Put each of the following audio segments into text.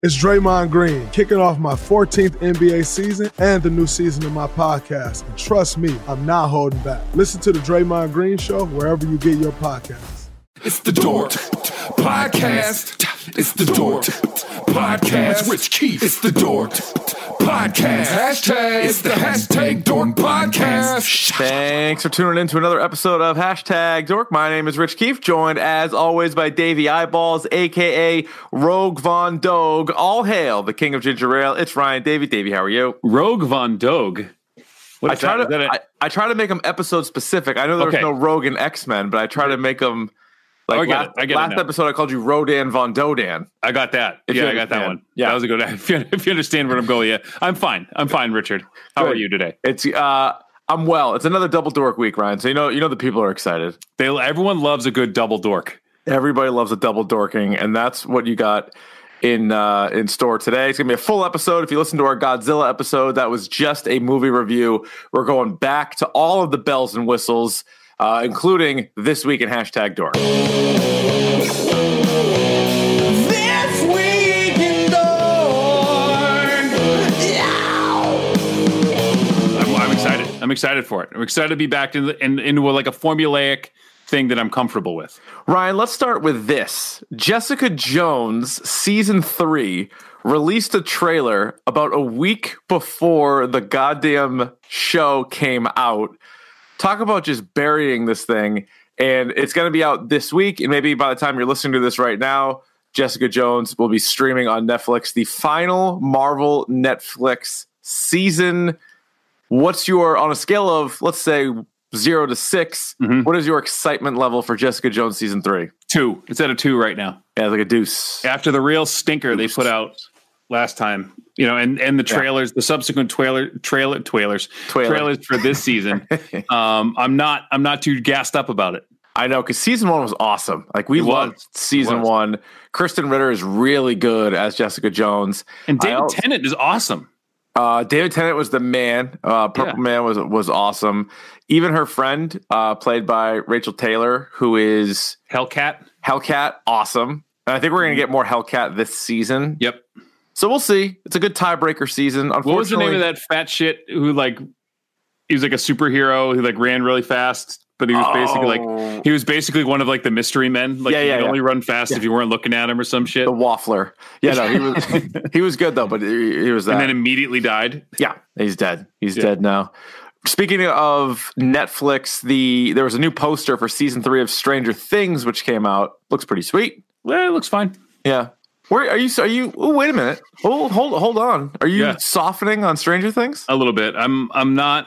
It's Draymond Green, kicking off my 14th NBA season and the new season of my podcast. And trust me, I'm not holding back. Listen to the Draymond Green Show wherever you get your podcasts. It's the Dork Podcast. It's the Dork Podcast. Rich Keefe. It's the Dork Podcast. Hashtag. It's the hashtag Dork Podcast. Thanks for tuning in to another episode of Hashtag Dork. My name is Rich Keefe, joined as always by Davey Eyeballs, a.k.a. Rogue Von Dogue. All hail the king of ginger ale. It's Ryan Davey. Davey, how are you? Rogue Von Dogue. I try to make them episode specific. I know there was no Rogue in X-Men, but I try to make them... Like last episode, I called you Rodan Von Dodan. I got that. I got that one. Yeah, that was a good. If you understand where I'm going, yeah, I'm fine. I'm fine, Richard. How are you today? It's I'm well. It's another double dork week, Ryan. So you know the people are excited. Everyone loves a good double dork. Everybody loves a double dorking, and that's what you got in store today. It's gonna be a full episode. If you listen to our Godzilla episode, that was just a movie review. We're going back to all of the bells and whistles. Including This Week in Hashtag Dork. This Week in Dork. I'm excited. I'm excited for it. I'm excited to be back into like a formulaic thing that I'm comfortable with. Ryan, let's start with this. Jessica Jones, season 3, released a trailer about a week before the goddamn show came out. Talk about just burying this thing, and it's going to be out this week, and maybe by the time you're listening to this right now, Jessica Jones will be streaming on Netflix, the final Marvel Netflix season. What's your, on a scale of, let's say, 0 to 6, what is your excitement level for Jessica Jones season 3? 2. It's at a 2 right now. Yeah, like a deuce. After the real stinker they put out last time, and the trailers, the subsequent trailers for this season. I'm not too gassed up about it. I know, because season 1 was awesome. Like we loved season 1. Kristen Ritter is really good as Jessica Jones, and David Tennant is awesome. David Tennant was the man. Purple Man was awesome. Even her friend, played by Rachel Taylor, who is Hellcat, awesome. And I think we're going to get more Hellcat this season. Yep. So we'll see. It's a good tiebreaker season. Unfortunately, what was the name of that fat shit who he was like a superhero who ran really fast, but he was basically one of the mystery men. He could only run fast if you weren't looking at him or some shit. The Waffler. Yeah, no, he was he was good though, but he was that. And then immediately died. Yeah, he's dead. He's dead now. Speaking of Netflix, there was a new poster for season 3 of Stranger Things, which came out. Looks pretty sweet. Well, it looks fine. Yeah. Where are you? Oh, wait a minute. Hold on. Are you softening on Stranger Things? A little bit. I'm not.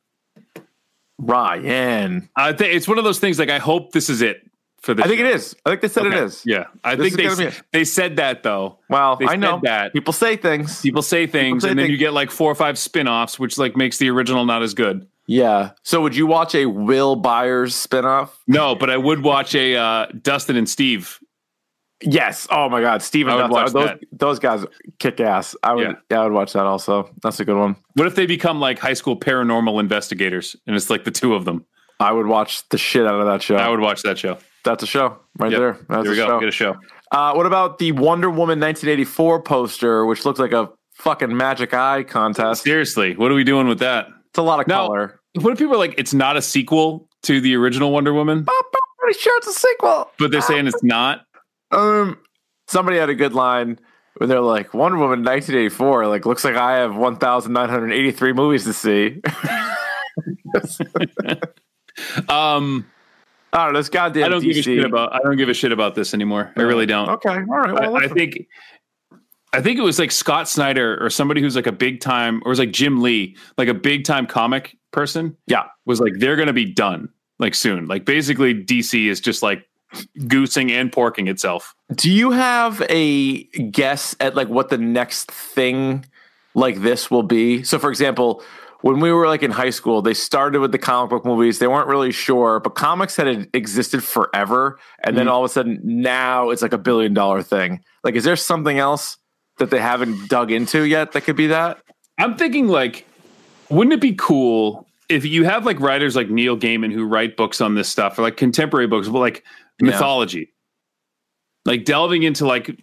Ryan. I think it's one of those things. I hope this is it for this. I think it is. I think they said it is. Yeah, I think they said that though. Well, I know that people say things. And then you get 4 or 5 spin-offs, which makes the original not as good. Yeah. So would you watch a Will Byers spinoff? No, but I would watch a Dustin and Steve. Yes. Oh my God, Steven. I would watch that. Those guys kick ass. I would watch that also. That's a good one. What if they become high school paranormal investigators and it's the 2 of them? I would watch the shit out of that show. I would watch that show. That's a show right there. That's there we go. Show. Get a show. What about the Wonder Woman 1984 poster, which looks like a fucking magic eye contest? Seriously, what are we doing with that? It's a lot of color. What if people are it's not a sequel to the original Wonder Woman? I'm pretty sure it's a sequel. But they're saying it's not? Somebody had a good line when they're like, Wonder Woman 1984, looks like I have 1,983 movies to see. I don't know, this goddamn I don't DC. give a shit about this anymore. I really don't. Okay, all right. Well, I think it was Scott Snyder or somebody who's a big time, or it was Jim Lee, a big time comic person. Yeah, was they're going to be done soon. Basically DC is just goosing and porking itself. Do you have a guess at what the next thing this will be? So for example, when we were in high school, they started with the comic book movies. They weren't really sure, but comics had existed forever. And then all of a sudden now it's $1 billion thing. Is there something else that they haven't dug into yet that could be that? I'm thinking wouldn't it be cool if you have writers like Neil Gaiman who write books on this stuff, or contemporary books, but mythology, delving into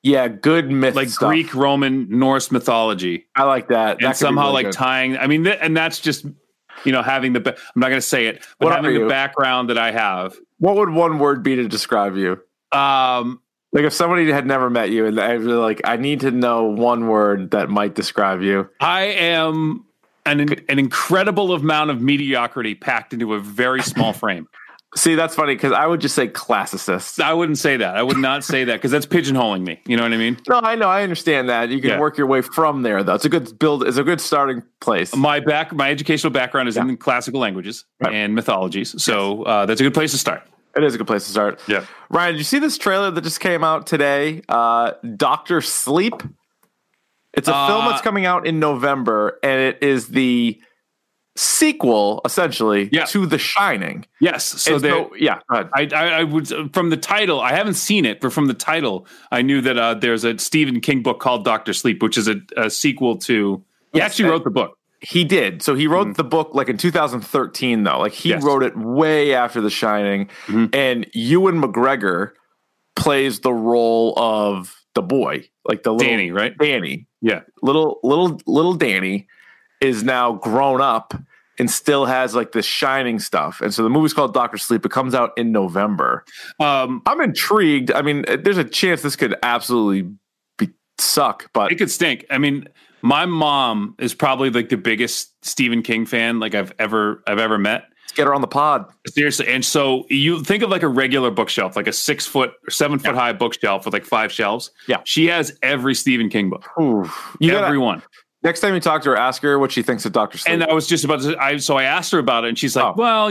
Yeah, good myth like stuff. Greek, Roman, Norse mythology. I like that. And somehow really like tying. I mean, and that's just having the. I'm not going to say it, but having the background that I have. What would one word be to describe you? Like if somebody had never met you and I was like, I need to know one word that might describe you. I am an incredible amount of mediocrity packed into a very small frame. See, that's funny because I would just say classicist. I wouldn't say that. I would not say that because that's pigeonholing me. You know what I mean? No, I know. I understand that. You can work your way from there, though. It's a good build. It's a good starting place. My educational background is in classical languages and mythologies, so that's a good place to start. It is a good place to start. Yeah. Ryan, did you see this trailer that just came out today? Dr. Sleep. It's a film that's coming out in November, and it is the sequel, essentially, to The Shining. Yes. So go ahead. I would, from the title, I haven't seen it, but from the title, I knew that there's a Stephen King book called Dr. Sleep, which is a sequel to. He actually wrote the book. He did. So he wrote the book like in 2013, though. Like he wrote it way after The Shining. And Ewan McGregor plays the role of the boy, like the little Danny, right? Danny. Yeah. Little Danny is now grown up and still has like the Shining stuff. And so the movie's called Dr. Sleep. It comes out in November. I'm intrigued. I mean, there's a chance this could absolutely suck, but it could stink. I mean, my mom is probably like the biggest Stephen King fan like I've ever met. Let's get her on the pod. Seriously. And so you think of like a regular bookshelf, like a 6 foot or 7 foot high bookshelf with like 5 shelves. Yeah. She has every Stephen King book. Everyone. Next time you talk to her, ask her what she thinks of Dr. Sleep. And I was just about to, so I asked her about it and she's like, well,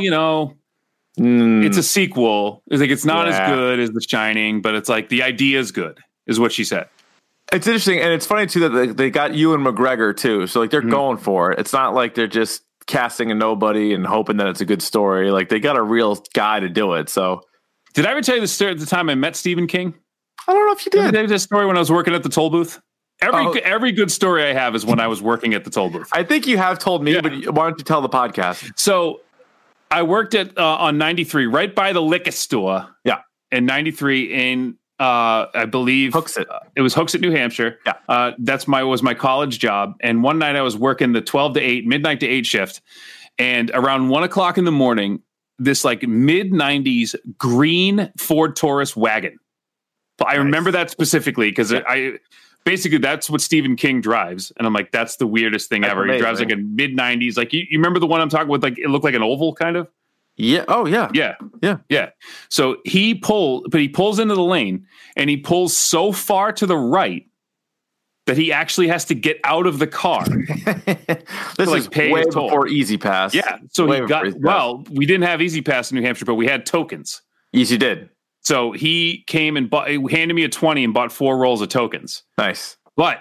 it's a sequel. It's like, it's not as good as The Shining, but it's like the idea is good, is what she said. It's interesting, and it's funny too that they got Ewan McGregor too. So like they're going for it. It's not like they're just casting a nobody and hoping that it's a good story. Like they got a real guy to do it. So did I ever tell you the story at the time I met Stephen King? I don't know if you did. Did I tell you this story when I was working at the toll booth? Every good story I have is when I was working at the toll booth. I think you have told me, but why don't you tell the podcast? So I worked at on 93, right by the liquor store. Yeah, in 93 in. I believe Hooksett. It was Hooksett, New Hampshire. Yeah. Was my college job. And one night I was working the 12 to 8, midnight to 8 shift. And around 1 o'clock in the morning, this like mid 90s green Ford Taurus wagon. I remember that specifically because basically that's what Stephen King drives. And I'm like, that's the weirdest thing ever. Amazing. He drives like a mid 90s. Like you remember the one I'm talking with? Like it looked like an oval kind of. Yeah. Oh, yeah. Yeah. So he pulls into the lane and he pulls so far to the right that he actually has to get out of the car. This is way before Easy Pass. Yeah. So we didn't have Easy Pass in New Hampshire, but we had tokens. Yes, you did. So he came and handed me a 20 and bought 4 rolls of tokens. Nice. But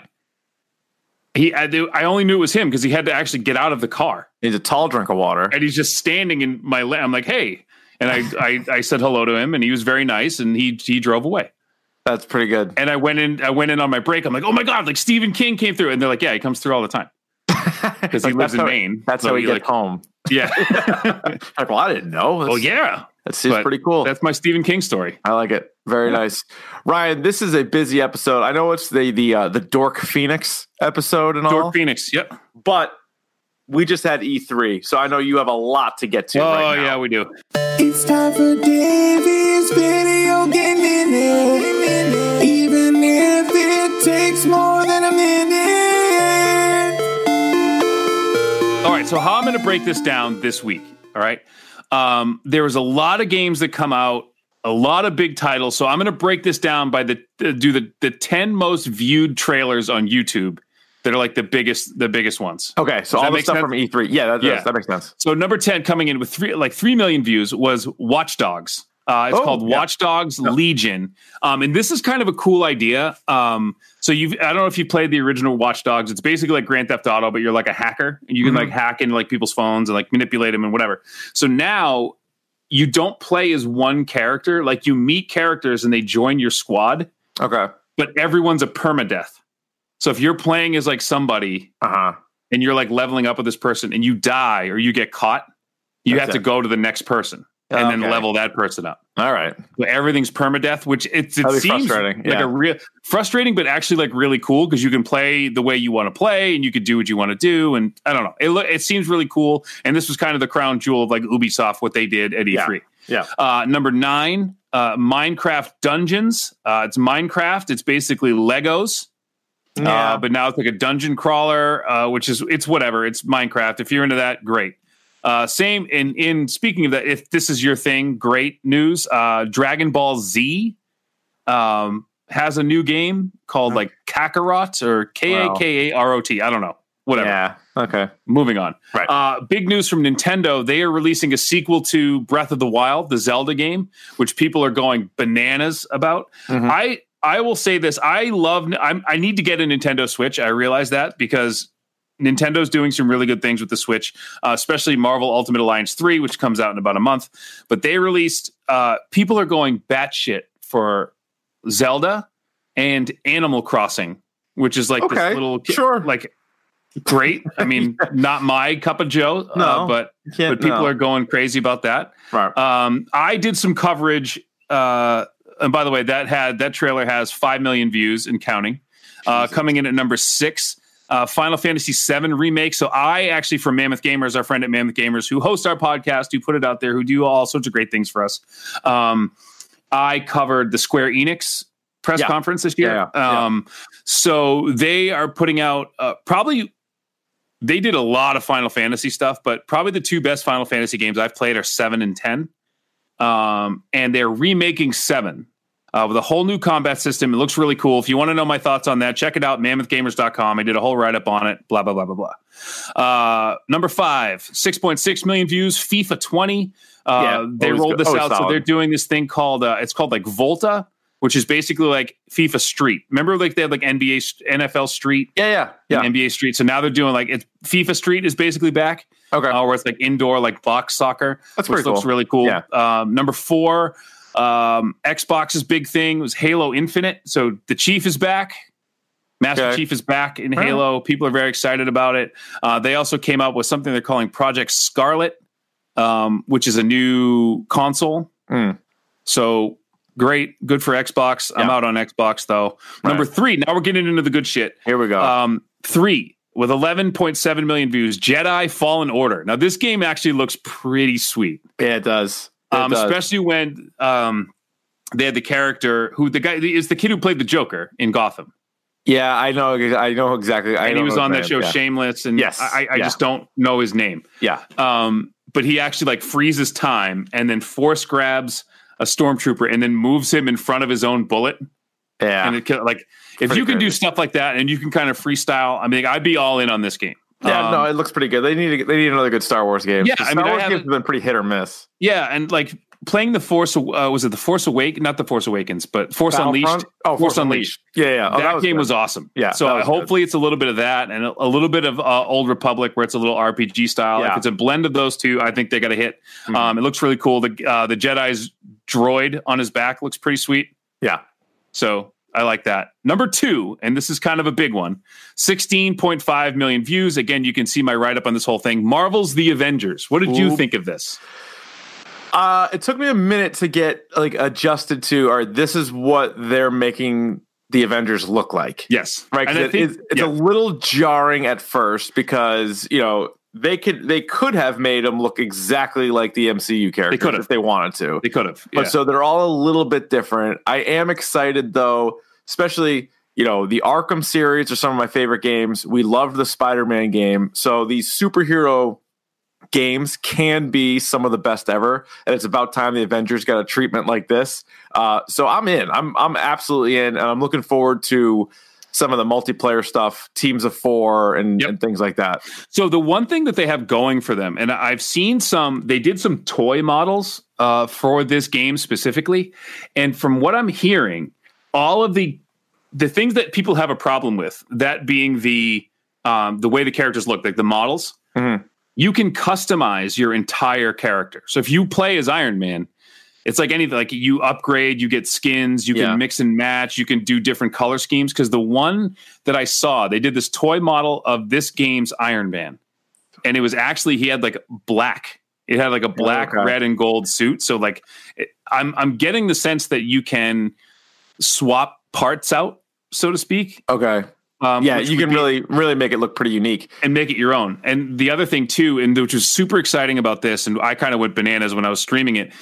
I only knew it was him because he had to actually get out of the car. He's a tall drink of water. And he's just standing in my lane. I'm like, hey. And I said hello to him and he was very nice and he drove away. That's pretty good. And I went in on my break. I'm like, oh my God, like Stephen King came through. And they're like, yeah, he comes through all the time. Because he lives in Maine. That's how he gets home. Yeah. Like, well, I didn't know. Well, yeah. That's pretty cool. That's my Stephen King story. I like it. Very nice. Ryan, this is a busy episode. I know it's the Dork Phoenix episode and all. Dork Phoenix, yep. But we just had E3, so I know you have a lot to get to right now. Yeah, we do. It's time for Davey's Video Game Minute. Even if it takes more than a minute. All right, so how I'm going to break this down this week, all right? There was a lot of games that come out, a lot of big titles. So I'm going to break this down by the 10 most viewed trailers on YouTube that are like the biggest ones. Okay, so all the stuff from E3. Yeah, that makes sense. So number 10 coming in with 3 million views was Watch Dogs. It's called Watch Dogs Legion. And this is kind of a cool idea. So I don't know if you played the original Watch Dogs. It's basically like Grand Theft Auto, but you're like a hacker and you can like hack into like people's phones and like manipulate them and whatever. So now you don't play as one character. Like you meet characters and they join your squad. Okay. But everyone's a permadeath. So if you're playing as like somebody and you're like leveling up with this person and you die or you get caught, you have to go to the next person. and then level that person up. All right. So everything's permadeath, which it seems frustrating. like a real frustrating, but actually like really cool because you can play the way you want to play and you could do what you want to do. And I don't know, it seems really cool. And this was kind of the crown jewel of like Ubisoft, what they did at E3. Yeah. Number 9, Minecraft Dungeons. It's Minecraft. It's basically Legos. Yeah. But now it's like a dungeon crawler, it's whatever. It's Minecraft. If you're into that, great. Same in speaking of that, if this is your thing, great news. Dragon Ball Z has a new game called like Kakarot or Kakarot. I don't know. Whatever. Yeah. Okay. Moving on. Right. Big news from Nintendo. They are releasing a sequel to Breath of the Wild, the Zelda game, which people are going bananas about. Mm-hmm. I will say this. I need to get a Nintendo Switch. I realize that because Nintendo's doing some really good things with the Switch, especially Marvel Ultimate Alliance 3, which comes out in about a month. But they released, people are going batshit for Zelda and Animal Crossing, which is like this little, like, great. I mean, not my cup of joe, but people are going crazy about that. Right. I did some coverage, and by the way, that trailer has 5 million views and counting. Coming in at number 6. Final Fantasy VII Remake. So I actually, from Mammoth Gamers, our friend at Mammoth Gamers, who host our podcast, who put it out there, who do all sorts of great things for us. I covered the Square Enix press conference this year. So they are putting out they did a lot of Final Fantasy stuff, but probably the 2 best Final Fantasy games I've played are 7 and 10. And they're remaking 7. With a whole new combat system. It looks really cool. If you want to know my thoughts on that, check it out, mammothgamers.com. I did a whole write-up on it, blah, blah, blah, blah, blah. Number 5, 6.6 million views, FIFA 20. They rolled this out, so they're doing this thing called, it's called like Volta, which is basically like FIFA Street. Remember like they had like NFL Street? Yeah. NBA Street. So now they're doing like, FIFA Street is basically back. Okay. Where it's like indoor, like box soccer. That's pretty cool. Looks really cool. Yeah. Number 4, Xbox's big thing was Halo Infinite. So the Chief is back. Master Chief is back in Halo. People are very excited about it. They also came out with something they're calling Project Scarlet, which is a new console. So great. Good for Xbox. I'm out on Xbox though. Number 3. Now we're getting into the good shit. Here we go. 3 with 11.7 million views. Jedi Fallen Order. Now this game actually looks pretty sweet. Yeah, it does. Especially when they had the character who the guy is the kid who played the Joker in Gotham. Yeah, I know exactly. And he was on that show Shameless, and I just don't know his name. Yeah. But he actually like freezes time and then force grabs a stormtrooper and then moves him in front of his own bullet. Yeah. And it like if you can do stuff like that and you can kind of freestyle, I mean, I'd be all in on this game. Yeah, no, it looks pretty good. They need another good Star Wars game. Yeah, Star Wars games have been pretty hit or miss. Yeah, and like playing the Force, was it the Force Awakens? Not the Force Awakens, but Force Unleashed. Oh, Force Unleashed. Yeah. That game was awesome. Yeah. So hopefully it's a little bit of that and a little bit of Old Republic where it's a little RPG style. Yeah. If it's a blend of those two, I think they got a hit. Mm-hmm. It looks really cool. The Jedi's droid on his back looks pretty sweet. Yeah. So I like that. Number 2, and this is kind of a big one, 16.5 million views. Again, you can see my write-up on this whole thing. Marvel's The Avengers. What did you think of this? It took me a minute to get like adjusted to, all right, this is what they're making the Avengers look like. Yes. Right. And it's a little jarring at first because, they could have made them look exactly like the MCU characters if they wanted to. They could have. But so they're all a little bit different. I am excited though, especially, the Arkham series are some of my favorite games. We loved the Spider-Man game. So these superhero games can be some of the best ever. And it's about time the Avengers got a treatment like this. So I'm in. I'm absolutely in. And I'm looking forward to some of the multiplayer stuff, teams of 4 and things like that. So the one thing that they have going for them, and I've seen they did some toy models for this game specifically. And from what I'm hearing, all of the things that people have a problem with, that being the way the characters look, like the models, you can customize your entire character. So if you play as Iron Man, it's like anything, like you upgrade, you get skins, you can mix and match, you can do different color schemes. Because the one that I saw, they did this toy model of this game's Iron Man. And it was actually, he had like black It had like a black, red, and gold suit. So like, I'm getting the sense that you can swap parts out, so to speak. Okay. You can really make it look pretty unique and make it your own. And the other thing too, and which was super exciting about this, and I kind of went bananas when I was streaming it.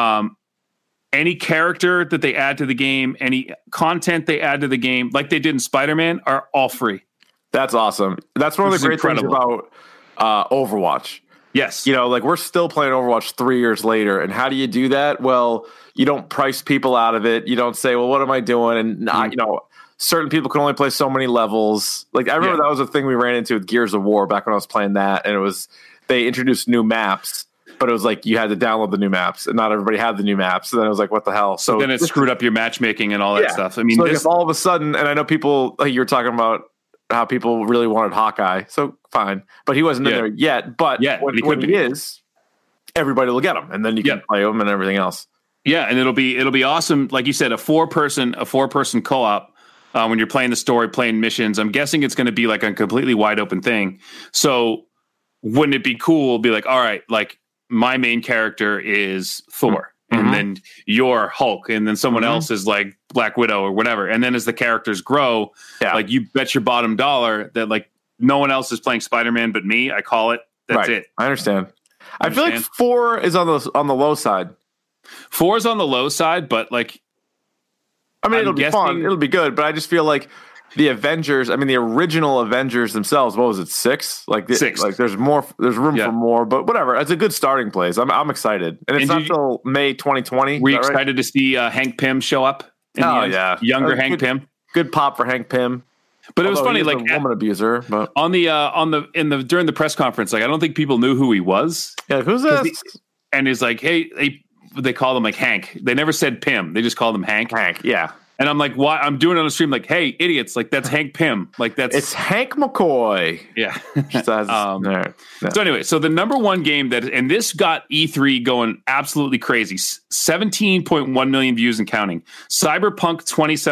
Any character that they add to the game, any content they add to the game, like they did in Spider-Man, are all free. That's awesome. That's one of the great things about Overwatch. Yes. You know, like we're still playing Overwatch 3 years later. And how do you do that? Well, you don't price people out of it. You don't say, well, what am I doing? And you know, certain people can only play so many levels. Like I remember that was a thing we ran into with Gears of War back when I was playing that. And it was, they introduced new maps, but it was like you had to download the new maps and not everybody had the new maps. So then it was like, what the hell? So then it screwed up your matchmatching and all that stuff. I mean, so if all of a sudden, and I know people, like you were talking about how people really wanted Hawkeye. So fine. But he wasn't in there yet. But when he is, everybody will get him. And then you can play him and everything else. Yeah. And it'll be awesome. Like you said, a four person co-op. When you're playing the story, playing missions, I'm guessing it's going to be like a completely wide open thing. So wouldn't it be cool? Be like, all right, like my main character is Thor, and then you're Hulk, and then someone else is like Black Widow or whatever. And then as the characters grow, like you bet your bottom dollar that like no one else is playing Spider-Man but me. I call it. That's it. I understand. I feel like 4 is on the low side. 4 is on the low side, but like. I mean, it'll be fun. It'll be good, but I just feel like the Avengers. I mean, the original Avengers themselves. What was it? 6? Like 6. Like there's more. There's room for more, but whatever. It's a good starting place. I'm excited, and it's not till May 2020. Were you excited to see Hank Pym show up? Younger Hank Pym. Good pop for Hank Pym. But it was funny, like a woman abuser. But during the press conference, like I don't think people knew who he was. Yeah, who's this? And he's like, hey. They call him like Hank. They never said Pym. They just called him Hank. Yeah. And I'm like, why? I'm doing it on the stream. Like, hey, idiots! Like that's Hank Pym. Like it's Hank McCoy. Yeah. So anyway, so the number one game and this got E3 going absolutely crazy. 17.1 million views and counting. Cyberpunk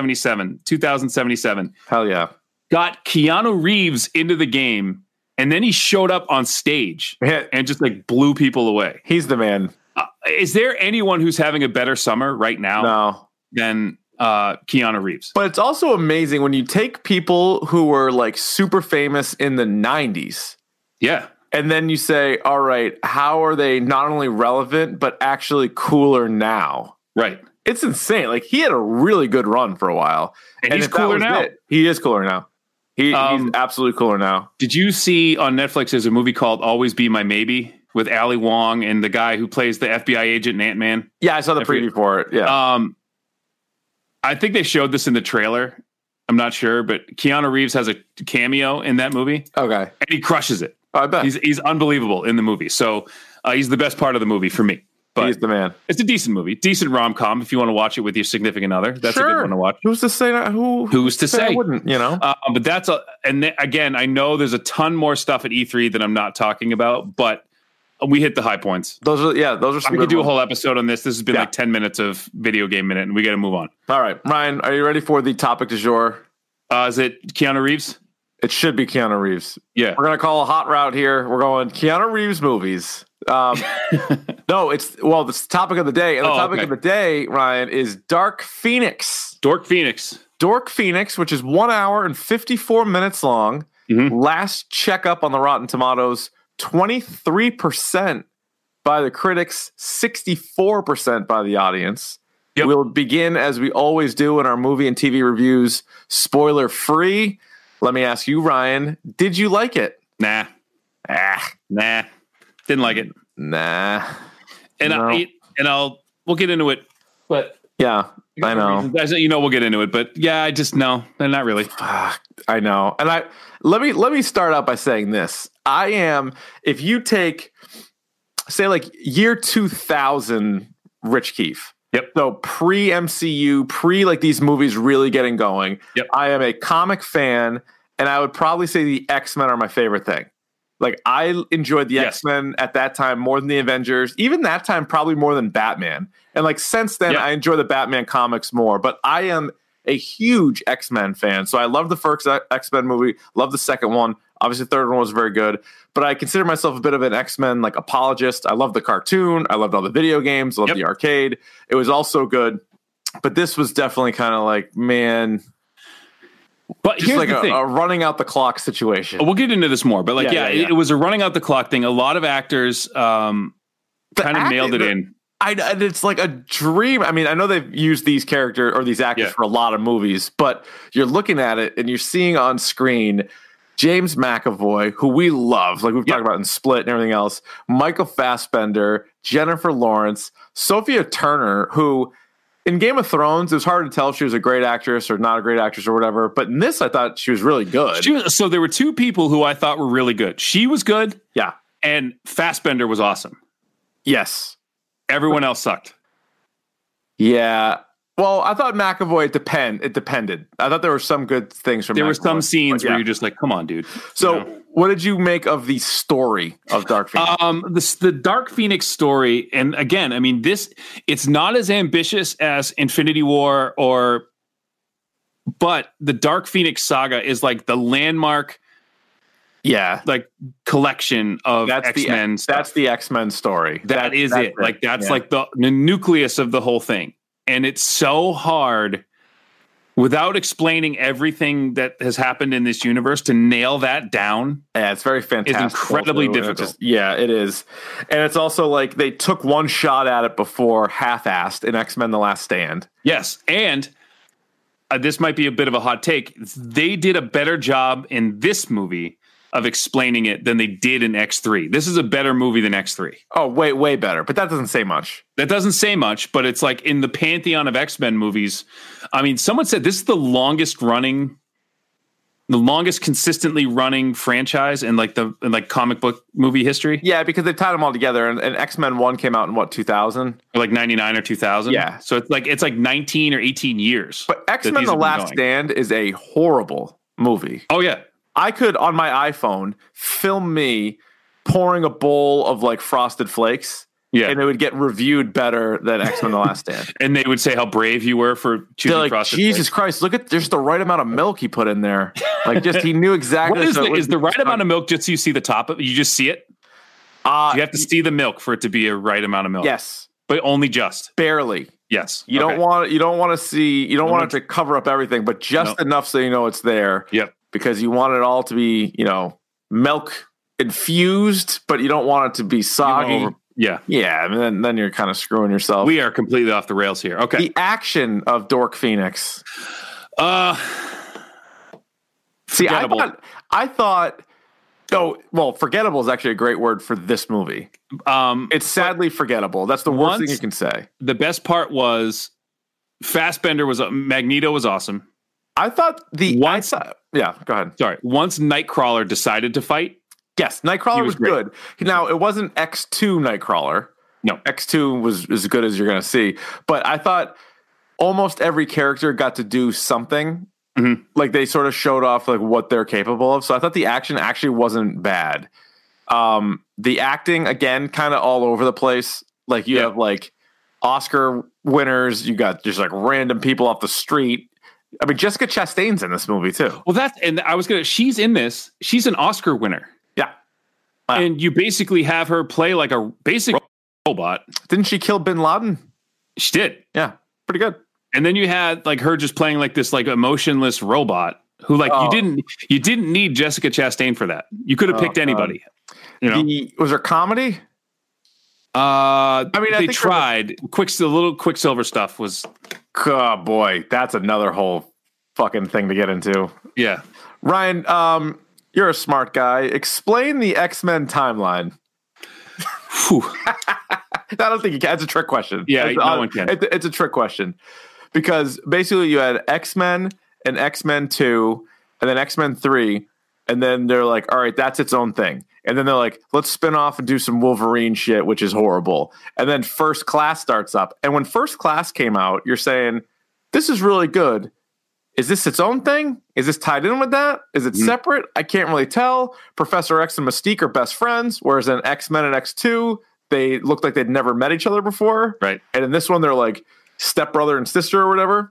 2077. Hell yeah! Got Keanu Reeves into the game, and then he showed up on stage and just like blew people away. He's the man. Is there anyone who's having a better summer right now than Keanu Reeves? But it's also amazing when you take people who were like super famous in the 90s. Yeah. And then you say, all right, how are they not only relevant, but actually cooler now? Right. It's insane. Like he had a really good run for a while. And he's cooler now. He is cooler now. He's absolutely cooler now. Did you see on Netflix there's a movie called Always Be My Maybe? With Ali Wong and the guy who plays the FBI agent in Ant-Man. Yeah, I saw the preview for it. Yeah. I think they showed this in the trailer. I'm not sure, but Keanu Reeves has a cameo in that movie. Okay. And he crushes it. I bet. He's unbelievable in the movie. So he's the best part of the movie for me. But he's the man. It's a decent movie. Decent rom-com if you want to watch it with your significant other. That's a good one to watch. Who's to say that? Who's to say? I wouldn't, you know? But that's again, I know there's a ton more stuff at E3 that I'm not talking about, but we hit the high points. Those are we could do a whole episode on this. This has been like 10 minutes of video game minute, and we got to move on. All right, Ryan, are you ready for the topic du jour? Is it Keanu Reeves? It should be Keanu Reeves. Yeah. We're going to call a hot route here. We're going Keanu Reeves movies. No, the topic of the day. And the topic of the day, Ryan, is Dark Phoenix. Dork Phoenix, which is 1 hour and 54 minutes long. Last checkup on the Rotten Tomatoes, 23% by the critics, 64% by the audience. Yep. We'll begin, as we always do in our movie and TV reviews, spoiler free. Let me ask you, Ryan, did you like it? Nah. Didn't like it. Nah. And we'll get into it. But yeah, I know. We'll get into it. But yeah, I just no, not really. I know. And let me start out by saying this. If you take, say, like year 2000 Rich Keefe. Yep. So pre-MCU, like these movies really getting going. Yep. I am a comic fan, and I would probably say the X-Men are my favorite thing. Like I enjoyed the X-Men at that time more than the Avengers. Even that time, probably more than Batman. And like since then, I enjoy the Batman comics more. But I am a huge X-Men fan. So I love the first X-Men movie, love the second one. Obviously, the third one was very good, but I consider myself a bit of an X-Men like apologist. I love the cartoon. I loved all the video games. I loved the arcade. It was all so good. But this was definitely kind of like, man, but just here's like the thing. a running out the clock situation. We'll get into this more, but like, it was a running out the clock thing. A lot of actors kind of mailed it in. And it's like a dream. I mean, I know they've used these characters or these actors for a lot of movies, but you're looking at it and you're seeing on screen James McAvoy, who we love, like we've talked about in Split and everything else, Michael Fassbender, Jennifer Lawrence, Sophia Turner, who in Game of Thrones, it was hard to tell if she was a great actress or not a great actress or whatever. But in this, I thought she was really good. So there were two people who I thought were really good. She was good. Yeah. And Fassbender was awesome. Yes. Everyone else sucked. Yeah. Well, I thought McAvoy, it depended. I thought there were some good things from There McAvoy, were some scenes where you're just like, come on, dude. So what did you make of the story of Dark Phoenix? The Dark Phoenix story, and again, I mean, it's not as ambitious as Infinity War but the Dark Phoenix saga is like the landmark like collection of X-Men stuff. That's the X-Men story. That's it. Like that's like the nucleus of the whole thing. And it's so hard without explaining everything that has happened in this universe to nail that down. Yeah, it's very fantastic. It's incredibly difficult. It is. And it's also like they took one shot at it before half-assed in X-Men The Last Stand. Yes. And this might be a bit of a hot take. They did a better job in this movie of explaining it than they did in X3. This is a better movie than X3. Oh, way better. But that doesn't say much. That doesn't say much, but it's like in the pantheon of X-Men movies. I mean, someone said this is the longest consistently running franchise in like comic book movie history. Yeah, because they tied them all together. And X-Men 1 came out in what, 2000? Or like 99 or 2000. Yeah. So it's like 19 or 18 years. But X-Men The Last Stand is a horrible movie. Oh, yeah. I could, on my iPhone, film me pouring a bowl of like Frosted Flakes. Yeah. And it would get reviewed better than X-Men The Last Stand. And they would say how brave you were for choosing like, Frosted Jesus Flakes. Christ, look at there's the right amount of milk he put in there. Like just he knew exactly. What is the right amount of milk just so you see the top of it? You just see it? You have to see the milk for it to be a right amount of milk. Yes. But only just. Barely. Yes. You don't want it to cover up everything, but just enough so you know it's there. Yep. Because you want it all to be, milk infused, but you don't want it to be soggy. Yeah. Yeah. I mean, then you're kind of screwing yourself. We are completely off the rails here. Okay. The action of Dark Phoenix. See, I thought, forgettable is actually a great word for this movie. It's sadly forgettable. That's the worst thing you can say. The best part was Fassbender Magneto was awesome. I thought go ahead. Sorry. Once Nightcrawler decided to fight. Yes, Nightcrawler was good. Now, it wasn't X2 Nightcrawler. No. X2 was as good as you're going to see. But I thought almost every character got to do something. Mm-hmm. Like they sort of showed off like what they're capable of. So I thought the action actually wasn't bad. The acting, again, kind of all over the place. Like you have like Oscar winners. You got just like random people off the street. I mean, Jessica Chastain's in this movie too. Well, she's in this. She's an Oscar winner. Yeah. And you basically have her play like a basic robot. Didn't she kill Bin Laden? She did. Yeah. Pretty good. And then you had like her just playing like this like emotionless robot who like you didn't need Jessica Chastain for that. You could have picked anybody. Was there comedy? They tried. The little Quicksilver stuff was. Oh boy, that's another whole fucking thing to get into. Yeah, Ryan, you're a smart guy. Explain the X-Men timeline. I don't think you can. It's a trick question. Yeah, no one can. It's a trick question because basically you had X-Men and X-Men 2 and then X-Men 3, and then they're like, all right, that's its own thing. And then they're like, let's spin off and do some Wolverine shit, which is horrible. And then First Class starts up. And when First Class came out, you're saying, this is really good. Is this its own thing? Is this tied in with that? Is it separate? I can't really tell. Professor X and Mystique are best friends, whereas in X-Men and X2, they looked like they'd never met each other before. Right. And in this one, they're like stepbrother and sister or whatever.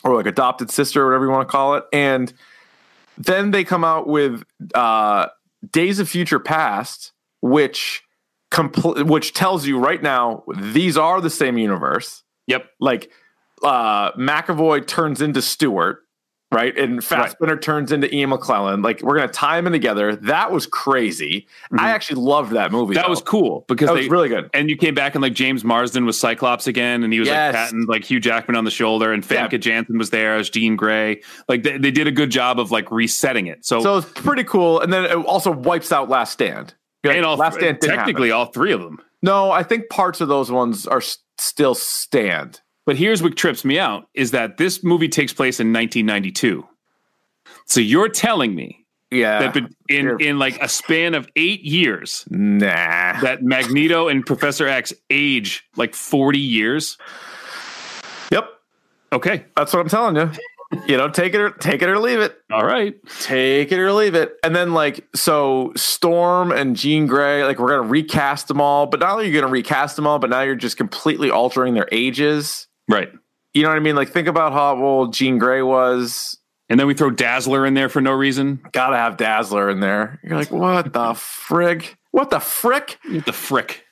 or like adopted sister or whatever you want to call it. And then they come out with Days of Future Past, which tells you right now these are the same universe. Yep. Like McAvoy turns into Stewart. Right. And Fassbender turns into Ian McClellan. Like, we're going to tie them in together. That was crazy. Mm-hmm. I actually loved that movie. That was cool because that was really good. And you came back and like James Marsden was Cyclops again. And he was like patting like Hugh Jackman on the shoulder. And Famke Janssen was there as Jean Grey. Like they did a good job of like resetting it. So it's pretty cool. And then it also wipes out Last Stand. And Last Stand technically all three of them. No, I think parts of those ones are still Stand. But here's what trips me out is that this movie takes place in 1992. So you're telling me that in like a span of 8 years, that Magneto and Professor X age like 40 years? Yep. Okay. That's what I'm telling you. You know, take it or leave it. All right. Take it or leave it. And then like, so Storm and Jean Grey, like we're going to recast them all, but not only are you going to recast them all, but now you're just completely altering their ages. Right. You know what I mean? Like, think about how old Jean Grey was. And then we throw Dazzler in there for no reason. Gotta have Dazzler in there. You're like, what the frig? What the frick? What the frick?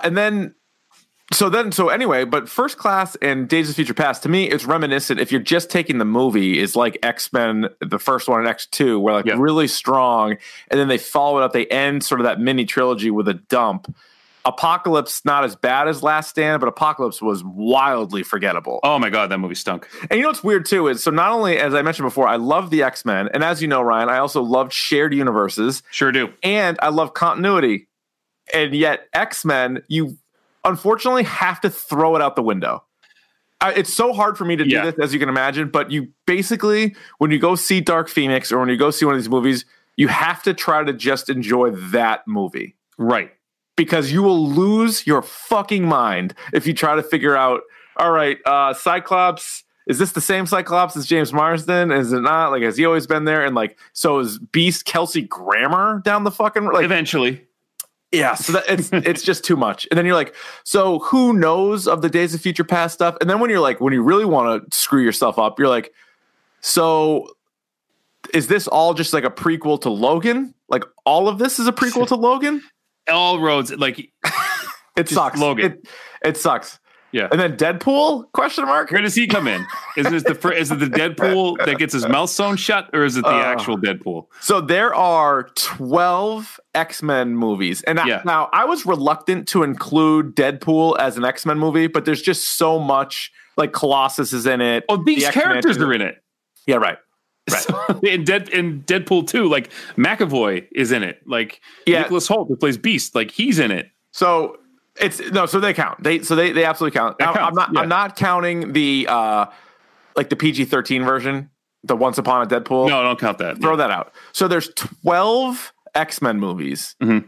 So anyway, but First Class and Days of Future Past, to me, it's reminiscent. If you're just taking the movie, is like X-Men, the first one, and X2, where like really strong. And then they follow it up. They end sort of that mini trilogy with a dump. Apocalypse, not as bad as Last Stand, but Apocalypse was wildly forgettable. Oh my God, that movie stunk. And you know what's weird too is, so not only, as I mentioned before, I love the X-Men, and as you know, Ryan, I also loved shared universes. Sure do. And I love continuity. And yet X-Men, you unfortunately have to throw it out the window. It's so hard for me to do this, as you can imagine, but you basically, when you go see Dark Phoenix or when you go see one of these movies, you have to try to just enjoy that movie. Right. Because you will lose your fucking mind if you try to figure out, all right, Cyclops, is this the same Cyclops as James Marsden? Is it not? Like, has he always been there? And like, so is Beast Kelsey Grammer down the fucking, like, eventually. Yeah. So that it's just too much. And then you're like, so who knows of the Days of Future Past stuff? And then when you're like, when you really want to screw yourself up, you're like, so is this all just like a prequel to Logan? Like, all of this is a prequel to Logan? All roads, like, it sucks. Logan. It sucks. Yeah. And then Deadpool? Question mark. Where does he come in? Is it the Deadpool that gets his mouth sewn shut, or is it the actual Deadpool? So there are 12 X-Men movies. And now I was reluctant to include Deadpool as an X-Men movie, but there's just so much, like Colossus is in it. Oh, these characters are in it. Yeah, right. Right. So, in Deadpool 2, like McAvoy is in it. Like Nicholas Hoult, who plays Beast, like he's in it. So so they count. They absolutely count. I'm not counting the like the PG-13 version, the Once Upon a Deadpool. No, don't count that. Throw that out. So there's 12 X-Men movies. Mm-hmm.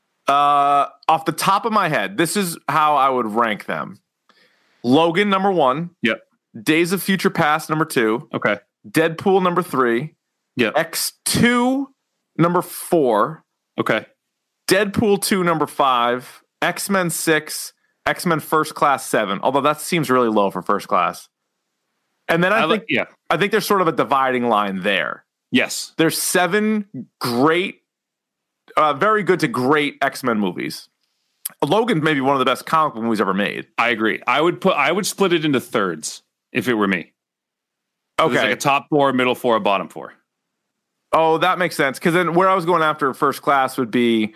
Off the top of my head, this is how I would rank them. Logan number 1. Yep. Days of Future Past number 2. Okay. Deadpool number 3. Yeah. X2 number 4. Okay. Deadpool 2 number 5. X-Men 6. X-Men First Class 7. Although that seems really low for First Class. And then I think there's sort of a dividing line there. Yes. There's 7 great, very good to great X-Men movies. Logan may be one of the best comic book movies ever made. I agree. I would split it into thirds if it were me. Okay. There's like a top 4, middle 4, a bottom 4. Oh, that makes sense. Because then where I was going after First Class would be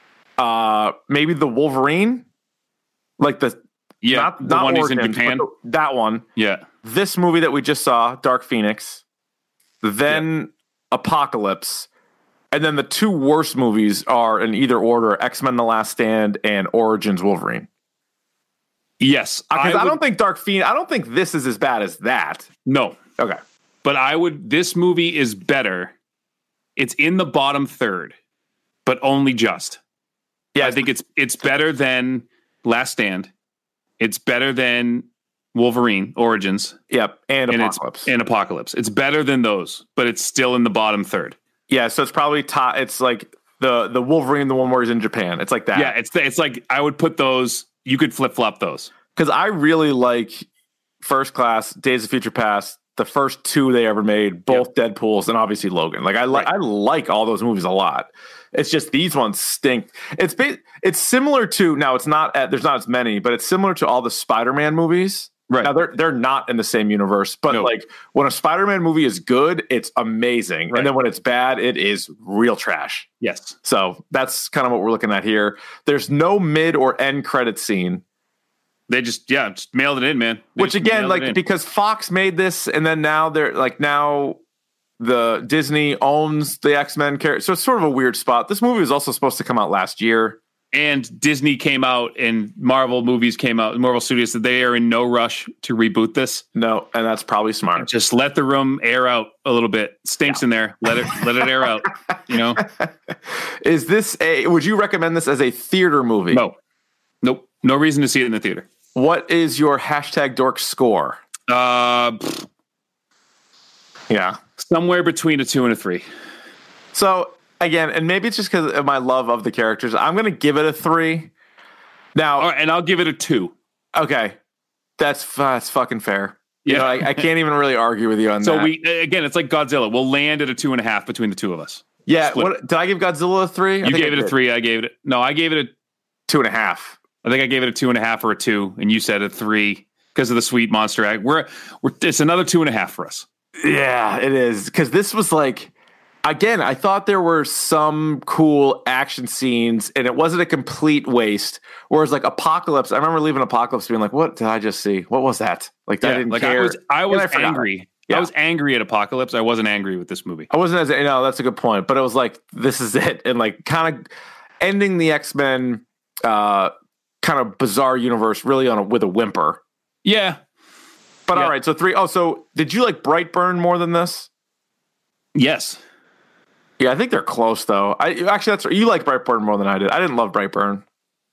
maybe the Wolverine. Like the not one Origins, he's in Japan. That one. Yeah. This movie that we just saw, Dark Phoenix. Then Apocalypse. And then the 2 worst movies are in either order, X-Men The Last Stand and Origins Wolverine. Yes. Because I don't think Dark Phoenix, I don't think this is as bad as that. No. Okay. But this movie is better. It's in the bottom third, but only just. Yeah. I think it's better than Last Stand. It's better than Wolverine Origins. Yep. And Apocalypse. And Apocalypse. It's better than those, but it's still in the bottom third. Yeah. So it's probably it's like the Wolverine, the one where he's in Japan. It's like that. Yeah. It's like I would put those, you could flip flop those. Because I really like First Class, Days of Future Past, the first two they ever made, both Deadpools and obviously Logan. Like I like all those movies a lot. It's just these ones stink. It's similar to, now it's not there's not as many, but it's similar to all the Spider-Man movies. Right. Now they're not in the same universe, but like when a Spider-Man movie is good, it's amazing. Right. And then when it's bad, it is real trash. Yes. So that's kind of what we're looking at here. There's no mid or end credit scene. They just mailed it in, man. Which again, like, because Fox made this, and then now the Disney owns the X-Men character. So it's sort of a weird spot. This movie was also supposed to come out last year. And Disney came out and Marvel movies came out. Marvel Studios said they are in no rush to reboot this. No, and that's probably smart. Just let the room air out a little bit. Stinks in there. Let it air out. You know? Is this would you recommend this as a theater movie? No. Nope. No reason to see it in the theater. What is your #dork score? Yeah. Somewhere between a 2 and a 3. So again, and maybe it's just because of my love of the characters, I'm going to give it a 3. Now, and I'll give it a 2. Okay. That's fucking fair. Yeah. You know, I can't even really argue with you on that. So it's like Godzilla. We'll land at a 2.5 between the two of us. Yeah. Did I give Godzilla a 3? You gave it a 3. I gave it a 2.5. I think I gave it a 2.5 or a 2, and you said a 3 because of the sweet monster egg. It's another 2.5 for us. Yeah, it is. Because this was like, again, I thought there were some cool action scenes, and it wasn't a complete waste. Whereas like Apocalypse, I remember leaving Apocalypse being like, "What did I just see? What was that?" Like I didn't care. I was angry. Yeah. I was angry at Apocalypse. I wasn't angry with this movie. I wasn't that's a good point. But it was like, this is it, and like kind of ending the X-Men kind of bizarre universe really with a whimper. Yeah. But all right, so 3. Oh, so did you like Brightburn more than this? Yes. Yeah, I think they're close though. That's you like Brightburn more than I did. I didn't love Brightburn.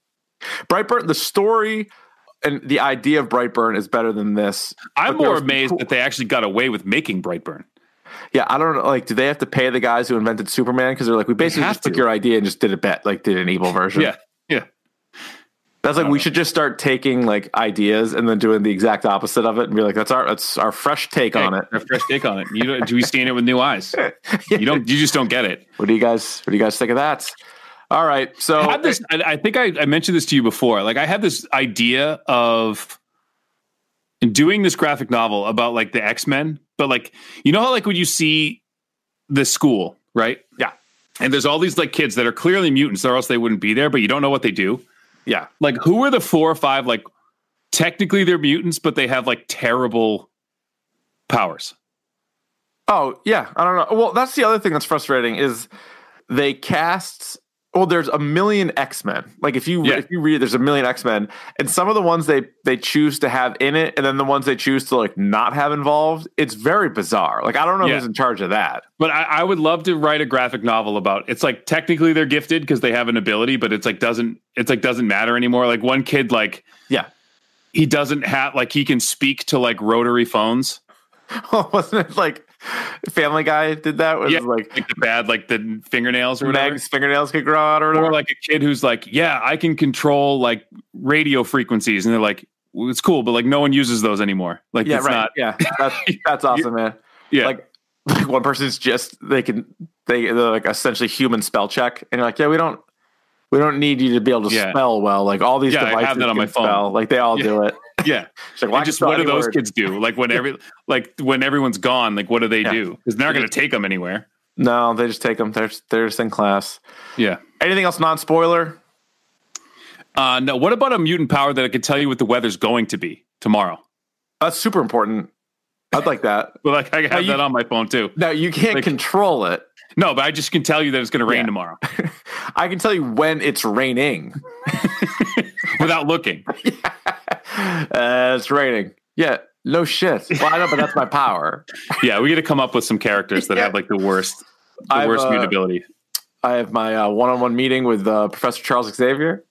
The story and the idea of Brightburn is better than this. I'm more amazed that they actually got away with making Brightburn. Yeah, I don't know. Like, do they have to pay the guys who invented Superman? Because they're like, we basically just took your idea and just did an evil version. Yeah. That's like, we should just start taking like ideas and then doing the exact opposite of it and be like, that's our fresh take on it. Our fresh take on it. We seeing it with new eyes. You just don't get it. What do you guys think of that? All right. So I think I mentioned this to you before. Like I had this idea of doing this graphic novel about like the X-Men, but like, you know how like when you see the school, right? Yeah. And there's all these like kids that are clearly mutants or else they wouldn't be there, but you don't know what they do. Yeah. Like who are the 4 or 5, like technically they're mutants, but they have like terrible powers. Oh yeah. I don't know. Well, that's the other thing that's frustrating is they cast, there's a million X-Men. Like if you read, there's a million X-Men, and some of the ones they choose to have in it, and then the ones they choose to like not have involved, it's very bizarre. Like I don't know who's in charge of that. But I would love to write a graphic novel about. It's like technically they're gifted because they have an ability, but it's like doesn't matter anymore. Like one kid, like he doesn't have like he can speak to like rotary phones. Wasn't it like Family Guy did that? Yeah, like the fingernails or whatever. Meg's fingernails could grow out or whatever. Or like a kid who's like, yeah, I can control like radio frequencies, and they're like, well, it's cool, but like no one uses those anymore. Like that's awesome, man. Yeah, like one person's just they're like essentially human spell check, and you're like, yeah, we don't need you to be able to spell well. Like all these devices I have that on my phone. Spell. Like they all do it. Yeah. Like, well, just what do those kids do? Like when everyone's gone, like what do they do? Because they're not going to take them anywhere. No, they just take them. They're just in class. Yeah. Anything else non-spoiler? No. What about a mutant power that I could tell you what the weather's going to be tomorrow? That's super important. I'd like that. But like I have that on my phone too. No, you can't control it. No, but I just can tell you that it's going to rain tomorrow. I can tell you when it's raining. Without looking. It's raining. Yeah, no shit. Well, I know, but that's my power. Yeah, we got to come up with some characters that have like the worst mutability. I have my one-on-one meeting with Professor Charles Xavier.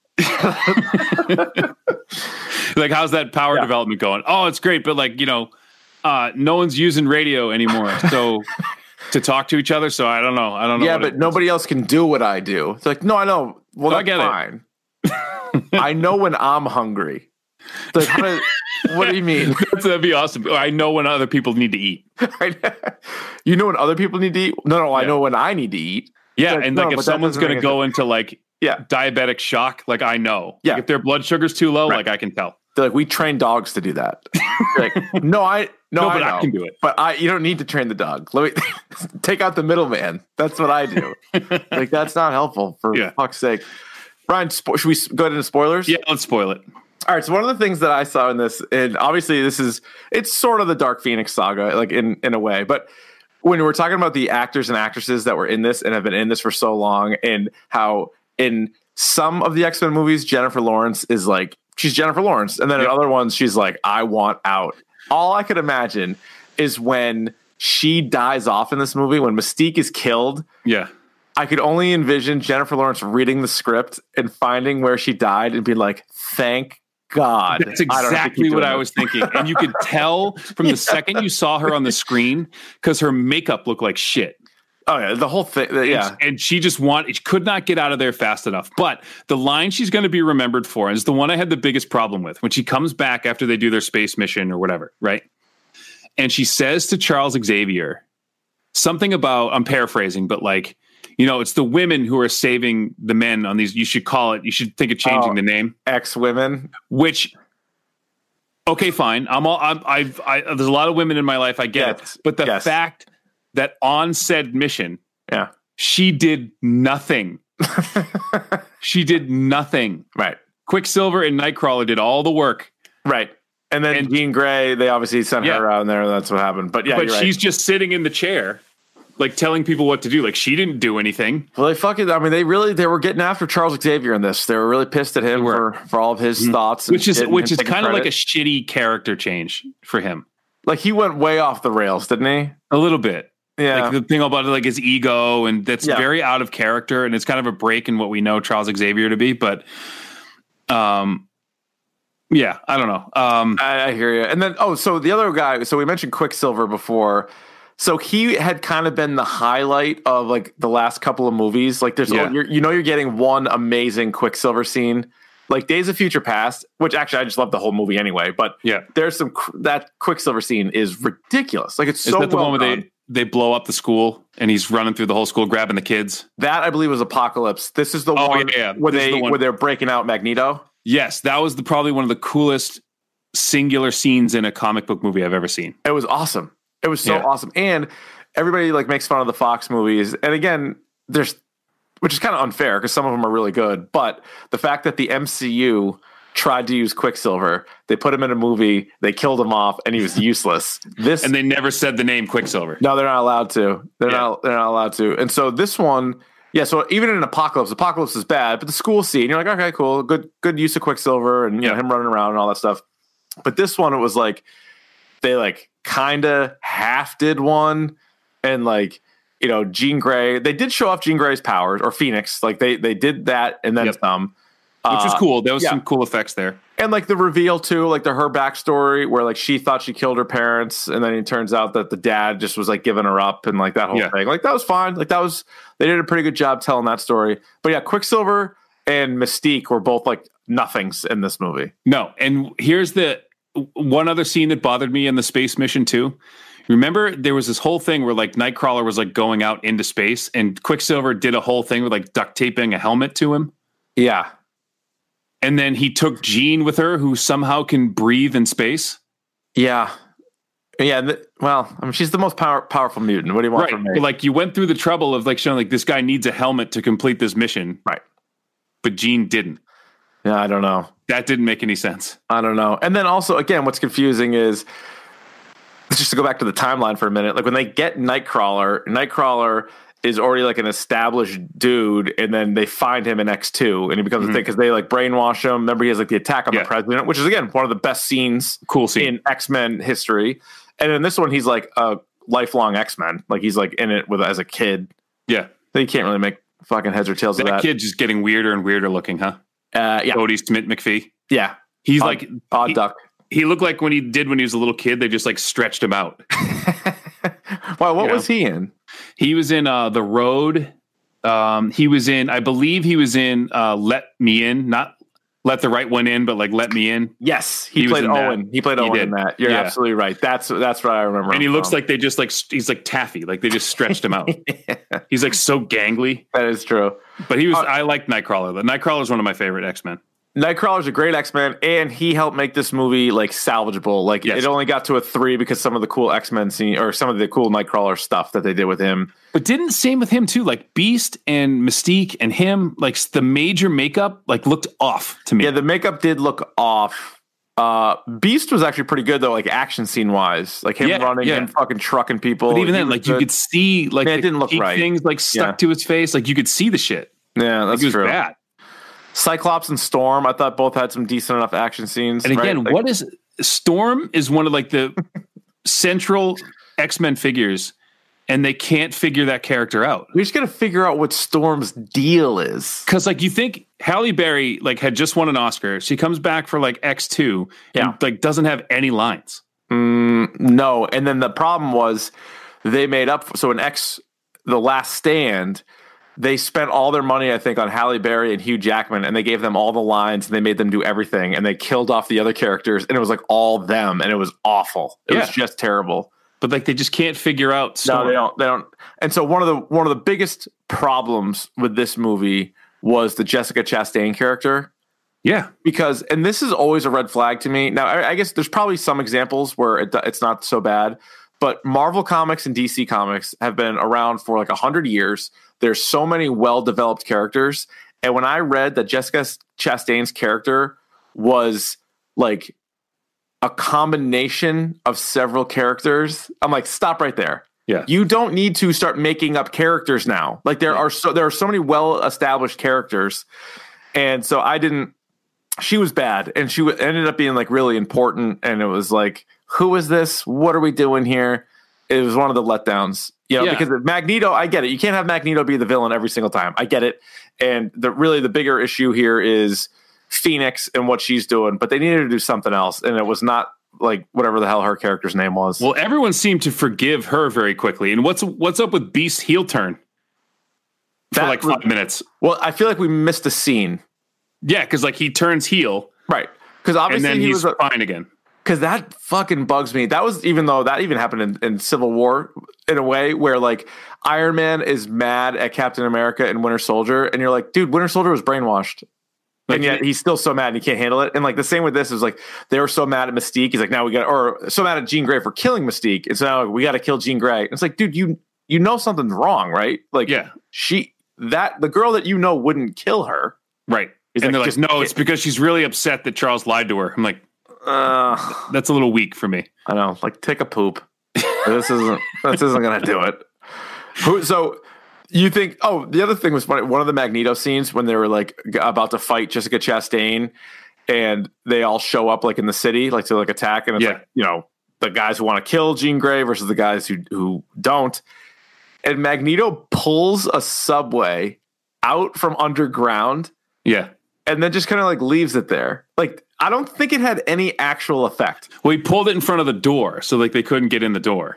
Like, how's that power development going? Oh, it's great, but like, no one's using radio anymore. So to talk to each other. So I don't know. Yeah, but nobody else can do what I do. It's like, no, I know. Well, that's fine. I know when I'm hungry. Like, What do you mean? That'd be awesome. I know when other people need to eat. You know when other people need to eat? No, I know when I need to eat. Yeah, and like if someone's going to go into like diabetic shock, like I know. Yeah. Like if their blood sugar's too low, like I can tell. They're like, we train dogs to do that. Like, no, I know. can do it. But you don't need to train the dog. Let me take out the middleman. That's what I do. Like that's not helpful for fuck's sake. Brian, should we go into spoilers? Yeah, let's spoil it. All right. So one of the things that I saw in this, and obviously it's sort of the Dark Phoenix saga, like in a way, but when we're talking about the actors and actresses that were in this and have been in this for so long, and how in some of the X-Men movies, Jennifer Lawrence is like, she's Jennifer Lawrence. And then in other ones, she's like, I want out. All I could imagine is when she dies off in this movie, when Mystique is killed. Yeah. I could only envision Jennifer Lawrence reading the script and finding where she died and being like, thank God. That's exactly what I was thinking. And you could tell from the second you saw her on the screen because her makeup looked like shit. Oh, yeah. The whole thing. Yeah. And she just could not get out of there fast enough. But the line she's going to be remembered for is the one I had the biggest problem with when she comes back after they do their space mission or whatever. Right. And she says to Charles Xavier something about, I'm paraphrasing, but like, you know, it's the women who are saving the men on these. You should think of changing the name. X-women. Which, okay, fine. There's a lot of women in my life. I get it. But the fact that on said mission, she did nothing. She did nothing. Right. Quicksilver and Nightcrawler did all the work. Right. And then Jean Grey, they obviously sent her out there. And that's what happened. But she's just sitting in the chair, like telling people what to do. Like she didn't do anything. Well, they were getting after Charles Xavier in this. They were really pissed at him for all of his thoughts. Which is kind of like a shitty character change for him. Like he went way off the rails, didn't he? A little bit. Yeah. Like the thing about it, like his ego, and that's very out of character, and it's kind of a break in what we know Charles Xavier to be. But, I don't know. I hear you. And then, so the other guy, so we mentioned Quicksilver before. So he had kind of been the highlight of like the last couple of movies. Like there's, you're getting one amazing Quicksilver scene, like Days of Future Past, which actually I just love the whole movie anyway. But there's that Quicksilver scene is ridiculous. Like it's so the well one where they blow up the school and he's running through the whole school grabbing the kids. That I believe was Apocalypse. This is the one where they're breaking out Magneto. Yes, that was probably one of the coolest singular scenes in a comic book movie I've ever seen. It was awesome. It was so awesome. And everybody like makes fun of the Fox movies. And again, which is kind of unfair because some of them are really good. But the fact that the MCU tried to use Quicksilver, they put him in a movie, they killed him off, and he was useless. And they never said the name Quicksilver. No, they're not allowed to. They're not allowed to. And so this one, so even in Apocalypse is bad, but the school scene, you're like, okay, cool, good use of Quicksilver and him running around and all that stuff. But this one, it was like they like kind of half did one, and like Jean Grey, they did show off Jean Grey's powers, or Phoenix, like they did that and then some. Which was cool. There was some cool effects there. And like the reveal too, like her backstory where like she thought she killed her parents, and then it turns out that the dad just was like giving her up, and like that whole thing. Like that was fine. Like they did a pretty good job telling that story. But Quicksilver and Mystique were both like nothings in this movie. No. And here's the one other scene that bothered me in the space mission too. Remember there was this whole thing where like Nightcrawler was like going out into space, and Quicksilver did a whole thing with like duct taping a helmet to him. Yeah. And then he took Jean with her, who somehow can breathe in space. Yeah. Yeah. Well, I mean, she's the most powerful mutant. What do you want from me? But like you went through the trouble of like showing like this guy needs a helmet to complete this mission. Right. But Jean didn't. Yeah, I don't know. That didn't make any sense. I don't know. And then also, again, what's confusing is, just to go back to the timeline for a minute, like when they get Nightcrawler is already like an established dude, and then they find him in X2 and he becomes a thing because they like brainwash him. Remember, he has like the attack on the president, which is again one of the best scenes in X-Men history. And in this one, he's like a lifelong X-Men. Like he's like in it as a kid. Yeah. So you can't really make fucking heads or tails of that. That kid's just getting weirder and weirder looking, huh? Yeah. Odie Smith-McPhee. Yeah. He's odd duck. He looked like when he was a little kid, they just like stretched him out. Wow, what was he in? He was in The Road. I believe he was in Let Me In. Let the right one in, but like let me in. Yes, he was played in Owen. that. He played He Owen did. in that. You're Yeah. absolutely right. That's what I remember. And he him looks from. like he's like taffy. Like they just stretched him out. He's like so gangly. That is true. But I like Nightcrawler. The Nightcrawler is one of my favorite X-Men. Nightcrawler's a great X-Men, and he helped make this movie like salvageable. Like Yes. it only got to a 3 because some of the cool X-Men scene or some of the cool Nightcrawler stuff that they did with him. But didn't same with him too. Like Beast and Mystique and him, like the major makeup, like looked off to me. Yeah, the makeup did look off. Beast was actually pretty good though, like action scene wise, like him running and fucking trucking people. But even then, like you could see like it didn't look right. Things like stuck to his face. Like you could see the shit. Yeah, that's it was true. bad. Cyclops and Storm, I thought both had some decent enough action scenes. And again, right? what is Storm is one of like the central X-Men figures, and they can't figure that character out. We just got to figure out what Storm's deal is. Because like you think Halle Berry like had just won an Oscar, she comes back for like X2, and like doesn't have any lines. No, and then the problem was they made up. So in The Last Stand, they spent all their money, I think, on Halle Berry and Hugh Jackman, and they gave them all the lines, and they made them do everything, and they killed off the other characters, and it was like all them, and it was awful. It was just terrible. But like they just can't figure out Storm. No, they don't. And so one of the biggest problems with this movie was the Jessica Chastain character. Yeah, because and this is always a red flag to me. Now, I guess there's probably some examples where it's not so bad, but Marvel Comics and DC Comics have been around for like 100 years. There's so many well-developed characters. And when I read that Jessica Chastain's character was like a combination of several characters, I'm like, stop right there. Yeah. You don't need to start making up characters now. Like there are so many well-established characters. And so she was bad, and she ended up being like really important. And it was like, who is this? What are we doing here? It was one of the letdowns, because Magneto, I get it. You can't have Magneto be the villain every single time. I get it. And the bigger issue here is Phoenix and what she's doing, but they needed to do something else. And it was not like whatever the hell her character's name was. Well, everyone seemed to forgive her very quickly. And what's up with Beast's heel turn for like 5 minutes? Well, I feel like we missed a scene. Yeah, because like he turns heel. Right. Because obviously and then he's was fine again. Because that fucking bugs me. That was even happened in Civil War in a way where like Iron Man is mad at Captain America and Winter Soldier, and you're like, dude, Winter Soldier was brainwashed. Like, and yet he's still so mad and he can't handle it. And like the same with this is like they were so mad at Mystique. He's like, now or so mad at Jean Grey for killing Mystique. And so now we got to kill Jean Grey. And it's like, dude, you know something's wrong, right? Like, the girl that wouldn't kill her, right? And they're like, no, it's because she's really upset that Charles lied to her. I'm like, that's a little weak for me. I know, like take a poop. This isn't gonna do it. So you think? Oh, the other thing was funny. One of the Magneto scenes when they were like about to fight Jessica Chastain, and they all show up like in the city, like to like attack, and it's like the guys who want to kill Jean Grey versus the guys who don't. And Magneto pulls a subway out from underground. Yeah. And then just kind of like leaves it there. Like, I don't think it had any actual effect. Well, he pulled it in front of the door, so like they couldn't get in the door.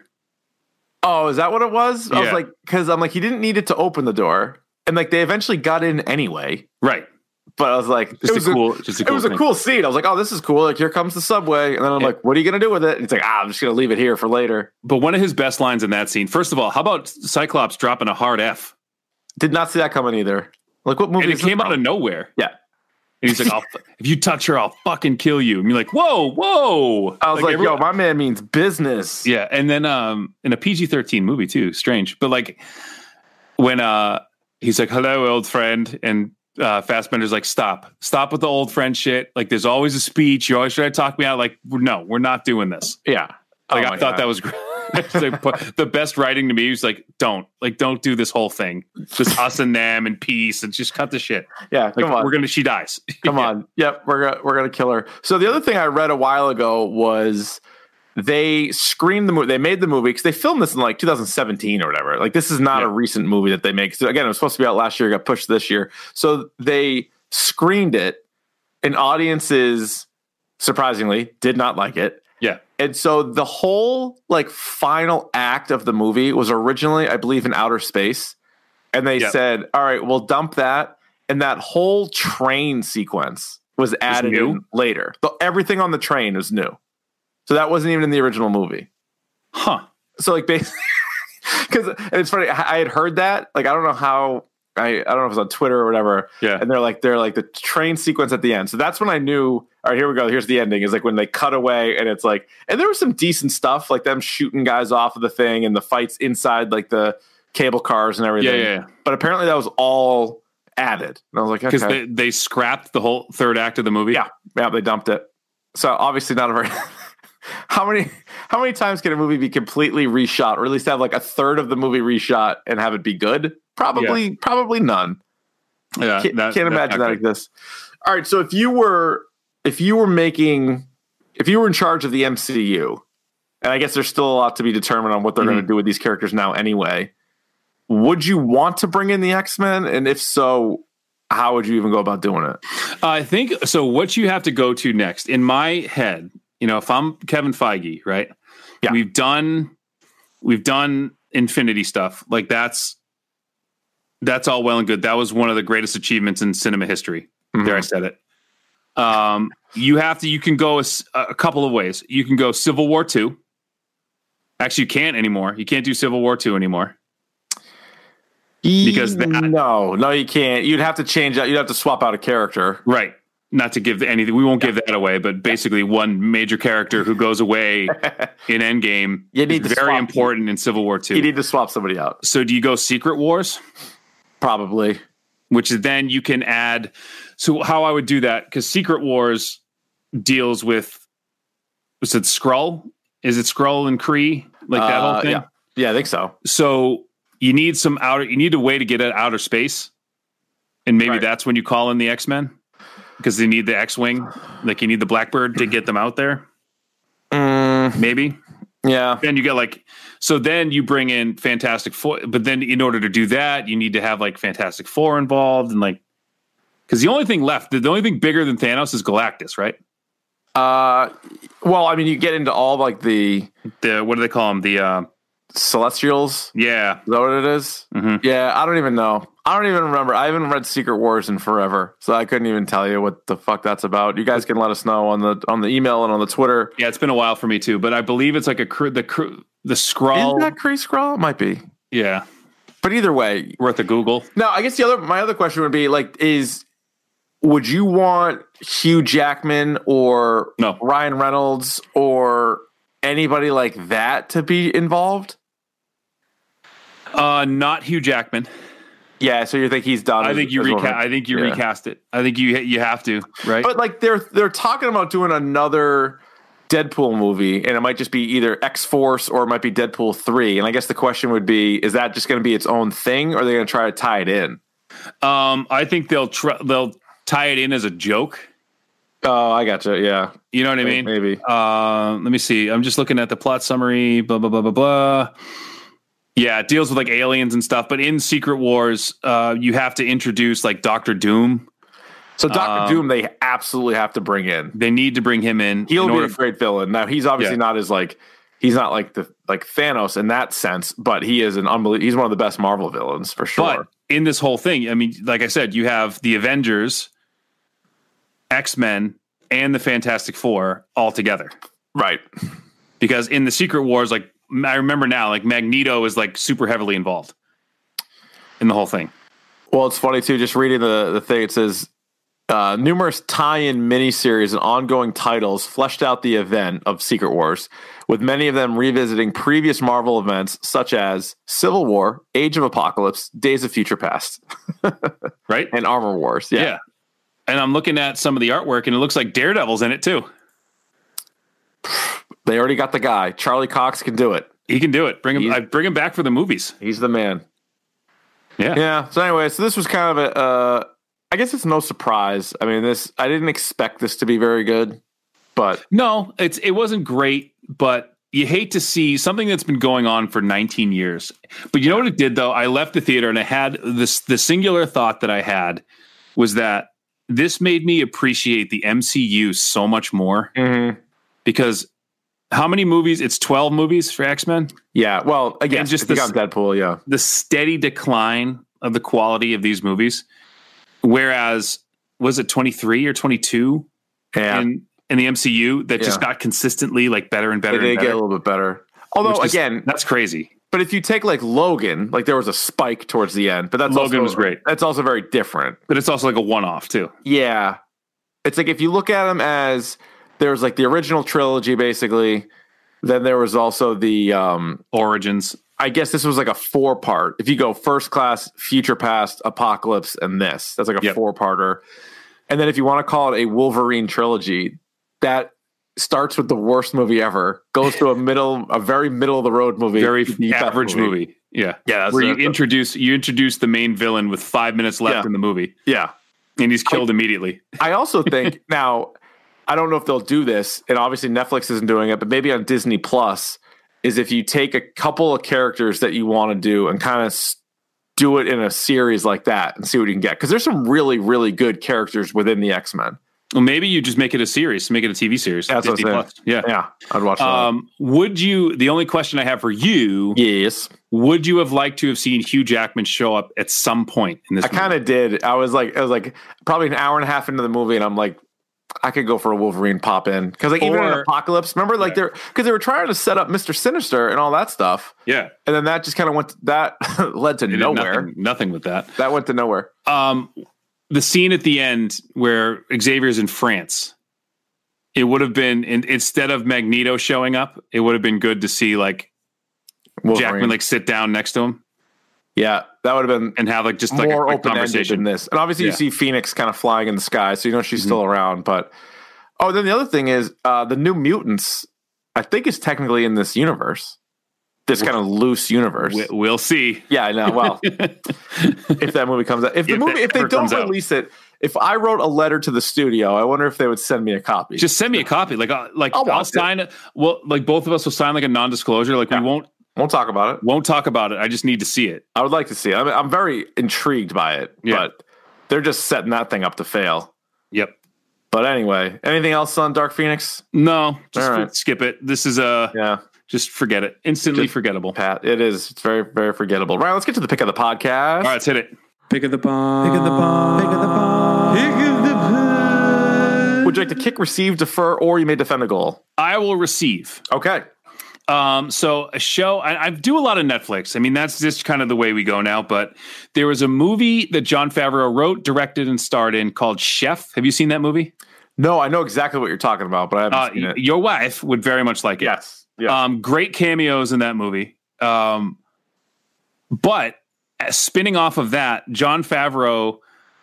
Oh, is that what it was? Yeah. I was like, because I'm like, he didn't need it to open the door. And like they eventually got in anyway. Right. But I was like, it was a cool scene. I was like, oh, this is cool. Like, here comes the subway. And then I'm like, what are you going to do with it? And it's like, I'm just going to leave it here for later. But one of his best lines in that scene, first of all, how about Cyclops dropping a hard F? Did not see that coming either. Like, what movie? And it came out of nowhere. Yeah. And he's like, if you touch her, I'll fucking kill you. And you're like, whoa. I was like, yo, my man means business. Yeah. And then in a PG-13 movie too, strange. But like when he's like, hello, old friend. And Fassbender's like, stop with the old friend shit. Like there's always a speech. You always try to talk me out. Like, no, we're not doing this. Yeah. Like I thought that was great. Like, the best writing to me was like, don't do this whole thing. Just us and them and peace and just cut the shit. Yeah, like, come on. She dies. Come on. Yep, we're gonna kill her. So the other thing I read a while ago was they screened the movie. They made the movie because they filmed this in like 2017 or whatever. Like this is not a recent movie that they make. So again, it was supposed to be out last year, got pushed this year. So they screened it, and audiences surprisingly did not like it. Yeah. And so the whole like final act of the movie was originally, I believe, in outer space. And they said, all right, we'll dump that. And that whole train sequence was added in later. Everything on the train was new. So that wasn't even in the original movie. Huh. So like basically, because it's funny, I had heard that. Like I don't know how. I don't know if it was on Twitter or whatever. Yeah. And they're like the train sequence at the end. So that's when I knew, all right, here we go. Here's the ending. Is like when they cut away and it's like, and there was some decent stuff, like them shooting guys off of the thing and the fights inside like the cable cars and everything. Yeah. But apparently that was all added. And I was like, okay. Because they scrapped the whole third act of the movie. Yeah, they dumped it. So obviously not a very. How many times can a movie be completely reshot, or at least have like a third of the movie reshot and have it be good? Probably none. Yeah, can't imagine that exists. All right, so if you were in charge of the MCU, and I guess there's still a lot to be determined on what they're going to do with these characters now anyway, would you want to bring in the X-Men? And if so, how would you even go about doing it? I think so. What you have to go to next, in my head, if I'm Kevin Feige, right? Yeah. We've done Infinity stuff. Like that's all well and good. That was one of the greatest achievements in cinema history. Mm-hmm. There, I said it. You can go a couple of ways. You can go Civil War 2. Actually, you can't anymore. You can't do Civil War 2 anymore. Because no, you can't. You'd have to change out. You'd have to swap out a character. Right. Not to give anything. We won't give that away, but basically one major character who goes away in Endgame is very important in Civil War 2. You need to swap somebody out. So do you go Secret Wars? Probably. Which then you can add. So how I would do that, because Secret Wars deals with, was it Skrull? Is it Skrull and Kree? Like that whole thing? Yeah, I think so. So you need a way to get it outer space. And maybe that's when you call in the X-Men. Because they need the X-Wing. Like you need the Blackbird to get them out there. Maybe. Yeah. Then you get so then you bring in Fantastic Four. But then in order to do that, you need to have Fantastic Four involved. And because the only thing left, the only thing bigger than Thanos is Galactus, right? Well, I mean, you get into all the what do they call them? The Celestials. Yeah. Is that what it is? Mm-hmm. Yeah. I don't even know. I don't even remember. I haven't read Secret Wars in forever, so I couldn't even tell you what the fuck that's about. You guys can let us know on the email and on the Twitter. Yeah, it's been a while for me too, but I believe it's like the Skrull. Is that Kree Skrull? It might be. Yeah, but either way, worth a Google. No, I guess my other question would be would you want Hugh Jackman or Ryan Reynolds or anybody like that to be involved? Not Hugh Jackman. Yeah, so you think he's done? I think you recast it. I think you have to, right? But they're talking about doing another Deadpool movie, and it might just be either X-Force or it might be Deadpool 3. And I guess the question would be: is that just going to be its own thing, or are they going to try to tie it in? I think they'll tie it in as a joke. Oh, I gotcha. Yeah, you know what I mean. Maybe. Let me see. I'm just looking at the plot summary. Blah blah blah blah blah. Yeah, it deals with aliens and stuff, but in Secret Wars, you have to introduce Doctor Doom. So Doctor Doom, they absolutely have to bring in. They need to bring him in. He'll be a great villain. Now he's obviously not as he's not like Thanos in that sense, but he is he's one of the best Marvel villains for sure. But in this whole thing, I mean, like I said, you have the Avengers, X-Men, and the Fantastic Four all together, right? Because in the Secret Wars, I remember now, Magneto is super heavily involved in the whole thing. Well, it's funny too, just reading the thing, it says numerous tie-in miniseries and ongoing titles fleshed out the event of Secret Wars, with many of them revisiting previous Marvel events such as Civil War, Age of Apocalypse, Days of Future Past, right? And Armor Wars. Yeah. And I'm looking at some of the artwork and it looks like Daredevil's in it too. They already got the guy. Charlie Cox can do it. He can do it. Bring him back for the movies. He's the man. Yeah. Yeah. So anyway, this was kind of I guess it's no surprise. I mean, I didn't expect this to be very good, but no, it wasn't great, but you hate to see something that's been going on for 19 years. But you know what it did though? I left the theater and I had the singular thought that I had was that this made me appreciate the MCU so much more because how many movies? It's 12 movies for X-Men. Yeah. Well, again, just got Deadpool. Yeah. The steady decline of the quality of these movies. Whereas was it 23 or 22 in the MCU that just got consistently like better and better. They get a little bit better. Although again, that's crazy. But if you take like Logan, like there was a spike towards the end, but Logan was great. That's also very different. But it's also like a one-off too. Yeah. It's like if you look at them as there's like the original trilogy basically, then there was also the Origins. I guess this was like a 4-part. If you go First Class, Future Past, Apocalypse, and this, that's like a 4-parter. And then if you want to call it a Wolverine trilogy, that starts with the worst movie ever, goes to a very middle of the road movie, very average movie. Yeah. Where you introduce the main villain with 5 minutes left in the movie. Yeah. And he's killed immediately. I also think now, I don't know if they'll do this, and obviously Netflix isn't doing it, but maybe on Disney Plus, is if you take a couple of characters that you want to do and kind of do it in a series like that and see what you can get. Because there's some really, really good characters within the X-Men. Well, maybe you just make it a series, make it a TV series. That's Disney Plus. Yeah, I'd watch that. Would you, the only question I have for you, yes, would you have liked to have seen Hugh Jackman show up at some point in this movie? I kind of did. I was like probably an hour and a half into the movie, and I'm like, I could go for a Wolverine pop in. Because like even in Apocalypse, remember like because they were trying to set up Mr. Sinister and all that stuff. Yeah. And then that just kind of led to nowhere. Nothing with that. That went to nowhere. The scene at the end where Xavier's in France, it would have been, instead of Magneto showing up, it would have been good to see like Wolverine. Jackman like sit down next to him. Yeah, that would have been and have like just more like a quick open conversation than this. And obviously you see Phoenix kind of flying in the sky, so you know she's still around. But then the other thing is the New Mutants, I think, is technically in this universe. This kind of loose universe. We'll see. Yeah, I know. Well, if that movie comes out, if they don't release it, if I wrote a letter to the studio, I wonder if they would send me a copy. Just send me a copy. Like I'll sign it. Well, like both of us will sign like a non-disclosure. Like we won't talk about it. Won't talk about it. I just need to see it. I would like to see it. I'm very intrigued by it, but they're just setting that thing up to fail. Yep. But anyway, anything else on Dark Phoenix? No, just skip it. This is just forget it. Instantly forgettable. Pat, it is. It's very, very forgettable. Ryan, let's get to the pick of the podcast. All right, let's hit it. Pick of the pod. Pick of the pod. Pick of the pod. Pick of the pod. Would you like to kick, receive, defer, or you may defend a goal? I will receive. Okay. So a show, I do a lot of Netflix. I mean, that's just kind of the way we go now, but there was a movie that Jon Favreau wrote, directed, and starred in called Chef. Have you seen that movie? No, I know exactly what you're talking about, but I haven't seen it. Your wife would very much like it. Yes. Great cameos in that movie. But spinning off of that, Jon Favreau,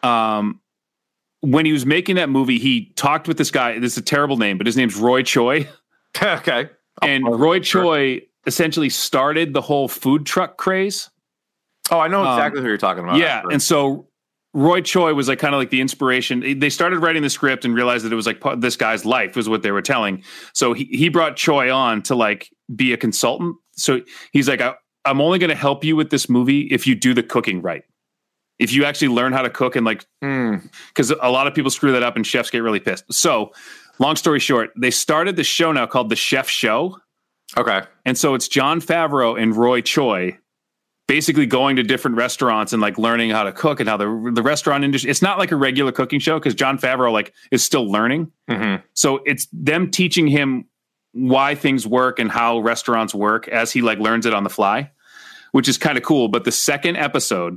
when he was making that movie, he talked with this guy. This is a terrible name, but his name's Roy Choi. Okay. And Roy Choi essentially started the whole food truck craze. Oh, I know exactly who you're talking about. Yeah. And so Roy Choi was like kind of like the inspiration. They started writing the script and realized that it was like this guy's life was what they were telling. So he brought Choi on to like be a consultant. So he's like, I'm only going to help you with this movie if you do the cooking right. If you actually learn how to cook and like, because a lot of people screw that up and chefs get really pissed. So long story short, they started the show now called The Chef Show. Okay. And so it's Jon Favreau and Roy Choi basically going to different restaurants and like learning how to cook and how the restaurant industry, it's not like a regular cooking show because Jon Favreau like is still learning. Mm-hmm. So it's them teaching him why things work and how restaurants work as he like learns it on the fly, which is kind of cool. But the second episode,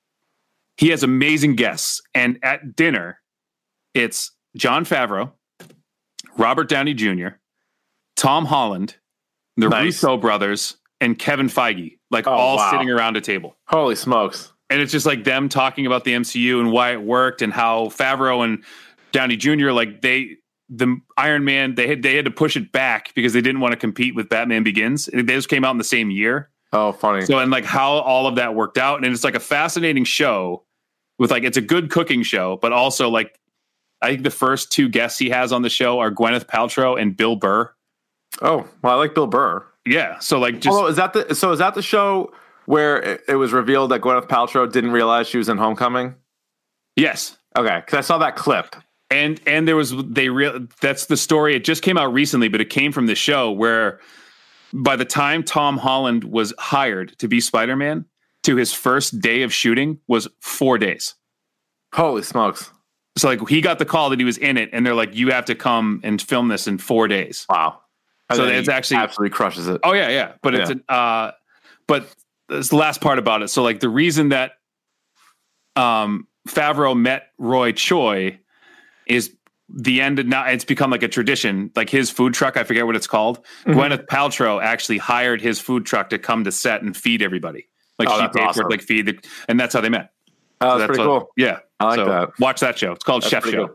he has amazing guests. And at dinner, it's Jon Favreau, Robert Downey Jr., Tom Holland, the Russo brothers, and Kevin Feige, like sitting around a table. Holy smokes. And it's just like them talking about the MCU and why it worked and how Favreau and Downey Jr., like the Iron Man, they had to push it back because they didn't want to compete with Batman Begins. They just came out in the same year. Oh, funny. So, and like how all of that worked out. And it's like a fascinating show with like, it's a good cooking show, but also like, I think the first two guests he has on the show are Gwyneth Paltrow and Bill Burr. Oh, well, I like Bill Burr. Yeah. So like, just is that the show where it was revealed that Gwyneth Paltrow didn't realize she was in Homecoming? Yes. Okay. Cause I saw that clip. And there was, that's the story. It just came out recently, but it came from the show where by the time Tom Holland was hired to be Spider-Man to his first day of shooting was 4 days. Holy smokes. So like he got the call that he was in it, and they're like, you have to come and film this in 4 days. Wow. So it's actually absolutely crushes it. Oh yeah. But it's but it's the last part about it. So like the reason that Favreau met Roy Choi is the end. Now it's become like a tradition. Like his food truck, I forget what it's called. Mm-hmm. Gwyneth Paltrow actually hired his food truck to come to set and feed everybody. Like she paid for it, like feed, and that's how they met. Oh, that's pretty cool. Yeah, I like that. Watch that show. It's called Chef Show. Cool.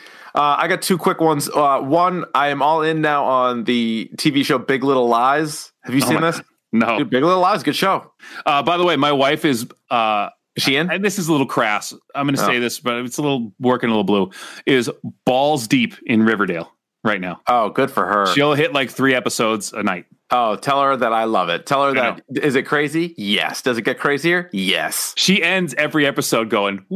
I got 2 quick ones. One, I am all in now on the TV show Big Little Lies. Have you seen this? No. Dude, Big Little Lies, good show. By the way, my wife is she in? And this is a little crass. I'm going to say this, but it's a little working a little blue. Is balls deep in Riverdale right now. Oh, good for her. She'll hit like 3 episodes a night. Oh, tell her that I love it. Tell her that. Is it crazy? Yes. Does it get crazier? Yes. She ends every episode going,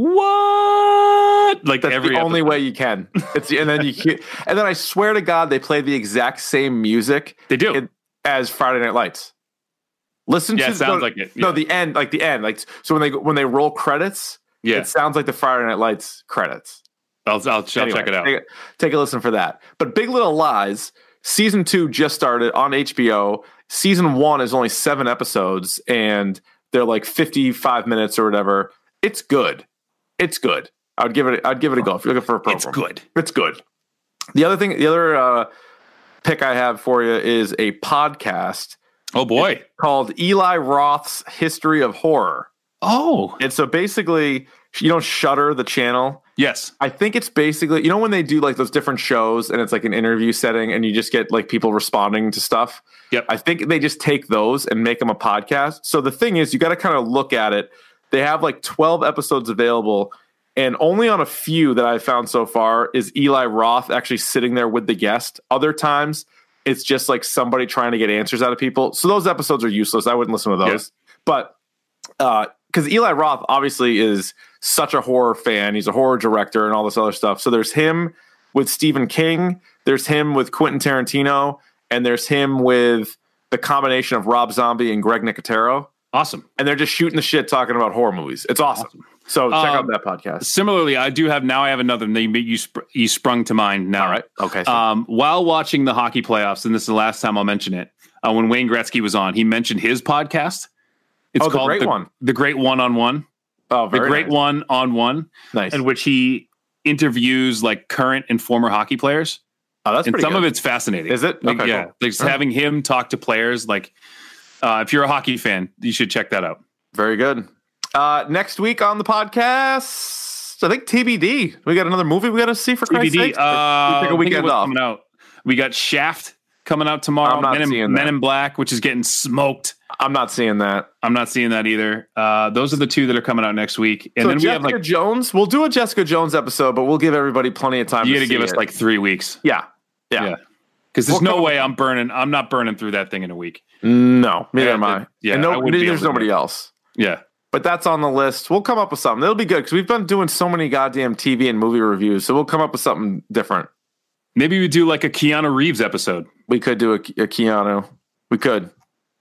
what? Like that's every the only way you can. And then I swear to God, they play the exact same music. They do as Friday Night Lights. Listen to it sounds like it. Yeah. No, the end, like so when they roll credits, it sounds like the Friday Night Lights credits. I'll check it out. Take a listen for that. But Big Little Lies, season 2 just started on HBO. Season 1 is only 7 episodes, and they're like 55 minutes or whatever. It's good. It's good. I'd give it a go if you're looking for a program. It's good. It's good. The other pick I have for you is a podcast. Oh boy, called Eli Roth's History of Horror. Oh, and so basically, Shudder, the channel. Yes, I think it's basically when they do like those different shows and it's like an interview setting and you just get like people responding to stuff. Yep, I think they just take those and make them a podcast. So the thing is, you got to kind of look at it. They have like 12 episodes available, and only on a few that I've found so far is Eli Roth actually sitting there with the guest. Other times, it's just like somebody trying to get answers out of people. So those episodes are useless. I wouldn't listen to those. Yeah. But because Eli Roth obviously is such a horror fan. He's a horror director and all this other stuff. So there's him with Stephen King. There's him with Quentin Tarantino. And there's him with the combination of Rob Zombie and Greg Nicotero. Awesome. And they're just shooting the shit talking about horror movies. It's awesome. So check out that podcast. Similarly, I have another name. You sprung to mind now. All right. Okay. While watching the hockey playoffs, and this is the last time I'll mention it, when Wayne Gretzky was on, he mentioned his podcast. It's called The Great One-on-One. Oh, very The Great nice. One-on-One. Nice. In which he interviews like current and former hockey players. Oh, that's pretty good. Some of it's fascinating. Is it? Like, okay, yeah. cool. Like having him talk to players. Like if you're a hockey fan, you should check that out. Very good. Next week on the podcast, I think TBD. We got another movie we got to see for Christ's sake. We take a weekend off. Coming out. We got Shaft coming out tomorrow. I'm not seeing that. Men in Black, which is getting smoked. I'm not seeing that. I'm not seeing that either. Those are the 2 that are coming out next week. And so then Jessica we have Jones. We'll do a Jessica Jones episode, but we'll give everybody plenty of time. You got to give us like 3 weeks. Yeah. Because there's no way I'm not burning through that thing in a week. No, neither am I. Yeah, and there's nobody else. Yeah. But that's on the list. We'll come up with something. It'll be good because we've been doing so many goddamn TV and movie reviews. So we'll come up with something different. Maybe we do like a Keanu Reeves episode. We could do a Keanu. We could.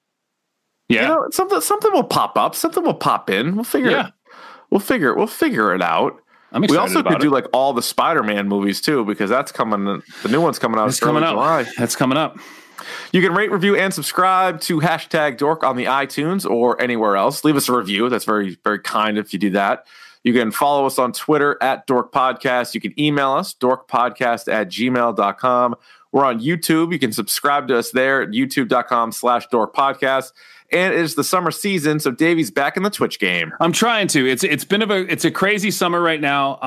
Yeah. Something will pop up. Something will pop in. We'll figure it. We'll figure it out. I'm excited. We also could do like all the Spider-Man movies too, because that's coming. The new one's coming out. It's coming up. July. That's coming up. You can rate, review, and subscribe to #Dork on the iTunes or anywhere else. Leave us a review. That's very, very kind if you do that. You can follow us on Twitter @Dork Podcast. You can email us, dorkpodcast@gmail.com. We're on YouTube. You can subscribe to us there at youtube.com/Dork Podcast. And it is the summer season, so Davey's back in the Twitch game. I'm trying to. It's a crazy summer right now.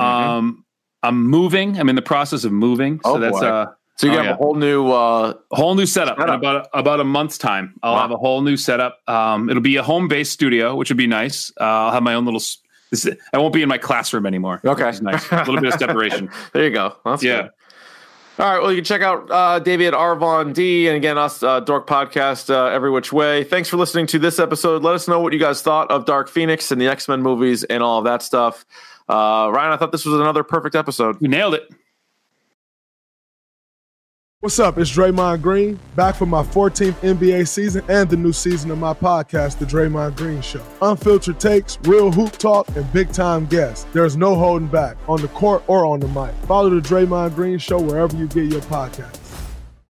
I'm moving. I'm in the process of moving. So that's so you have a whole new setup. In about a month's time. I'll have a whole new setup. It'll be a home-based studio, which would be nice. I'll have my own little. I won't be in my classroom anymore. Okay, which is nice. A little bit of separation. There you go. That's good. All right, well, you can check out Davey at Arvon D, and again, us, Dork Podcast, every which way. Thanks for listening to this episode. Let us know what you guys thought of Dark Phoenix and the X-Men movies and all of that stuff. Ryan, I thought this was another perfect episode. You nailed it. What's up? It's Draymond Green, back for my 14th NBA season and the new season of my podcast, The Draymond Green Show. Unfiltered takes, real hoop talk, and big-time guests. There's no holding back, on the court or on the mic. Follow The Draymond Green Show wherever you get your podcasts.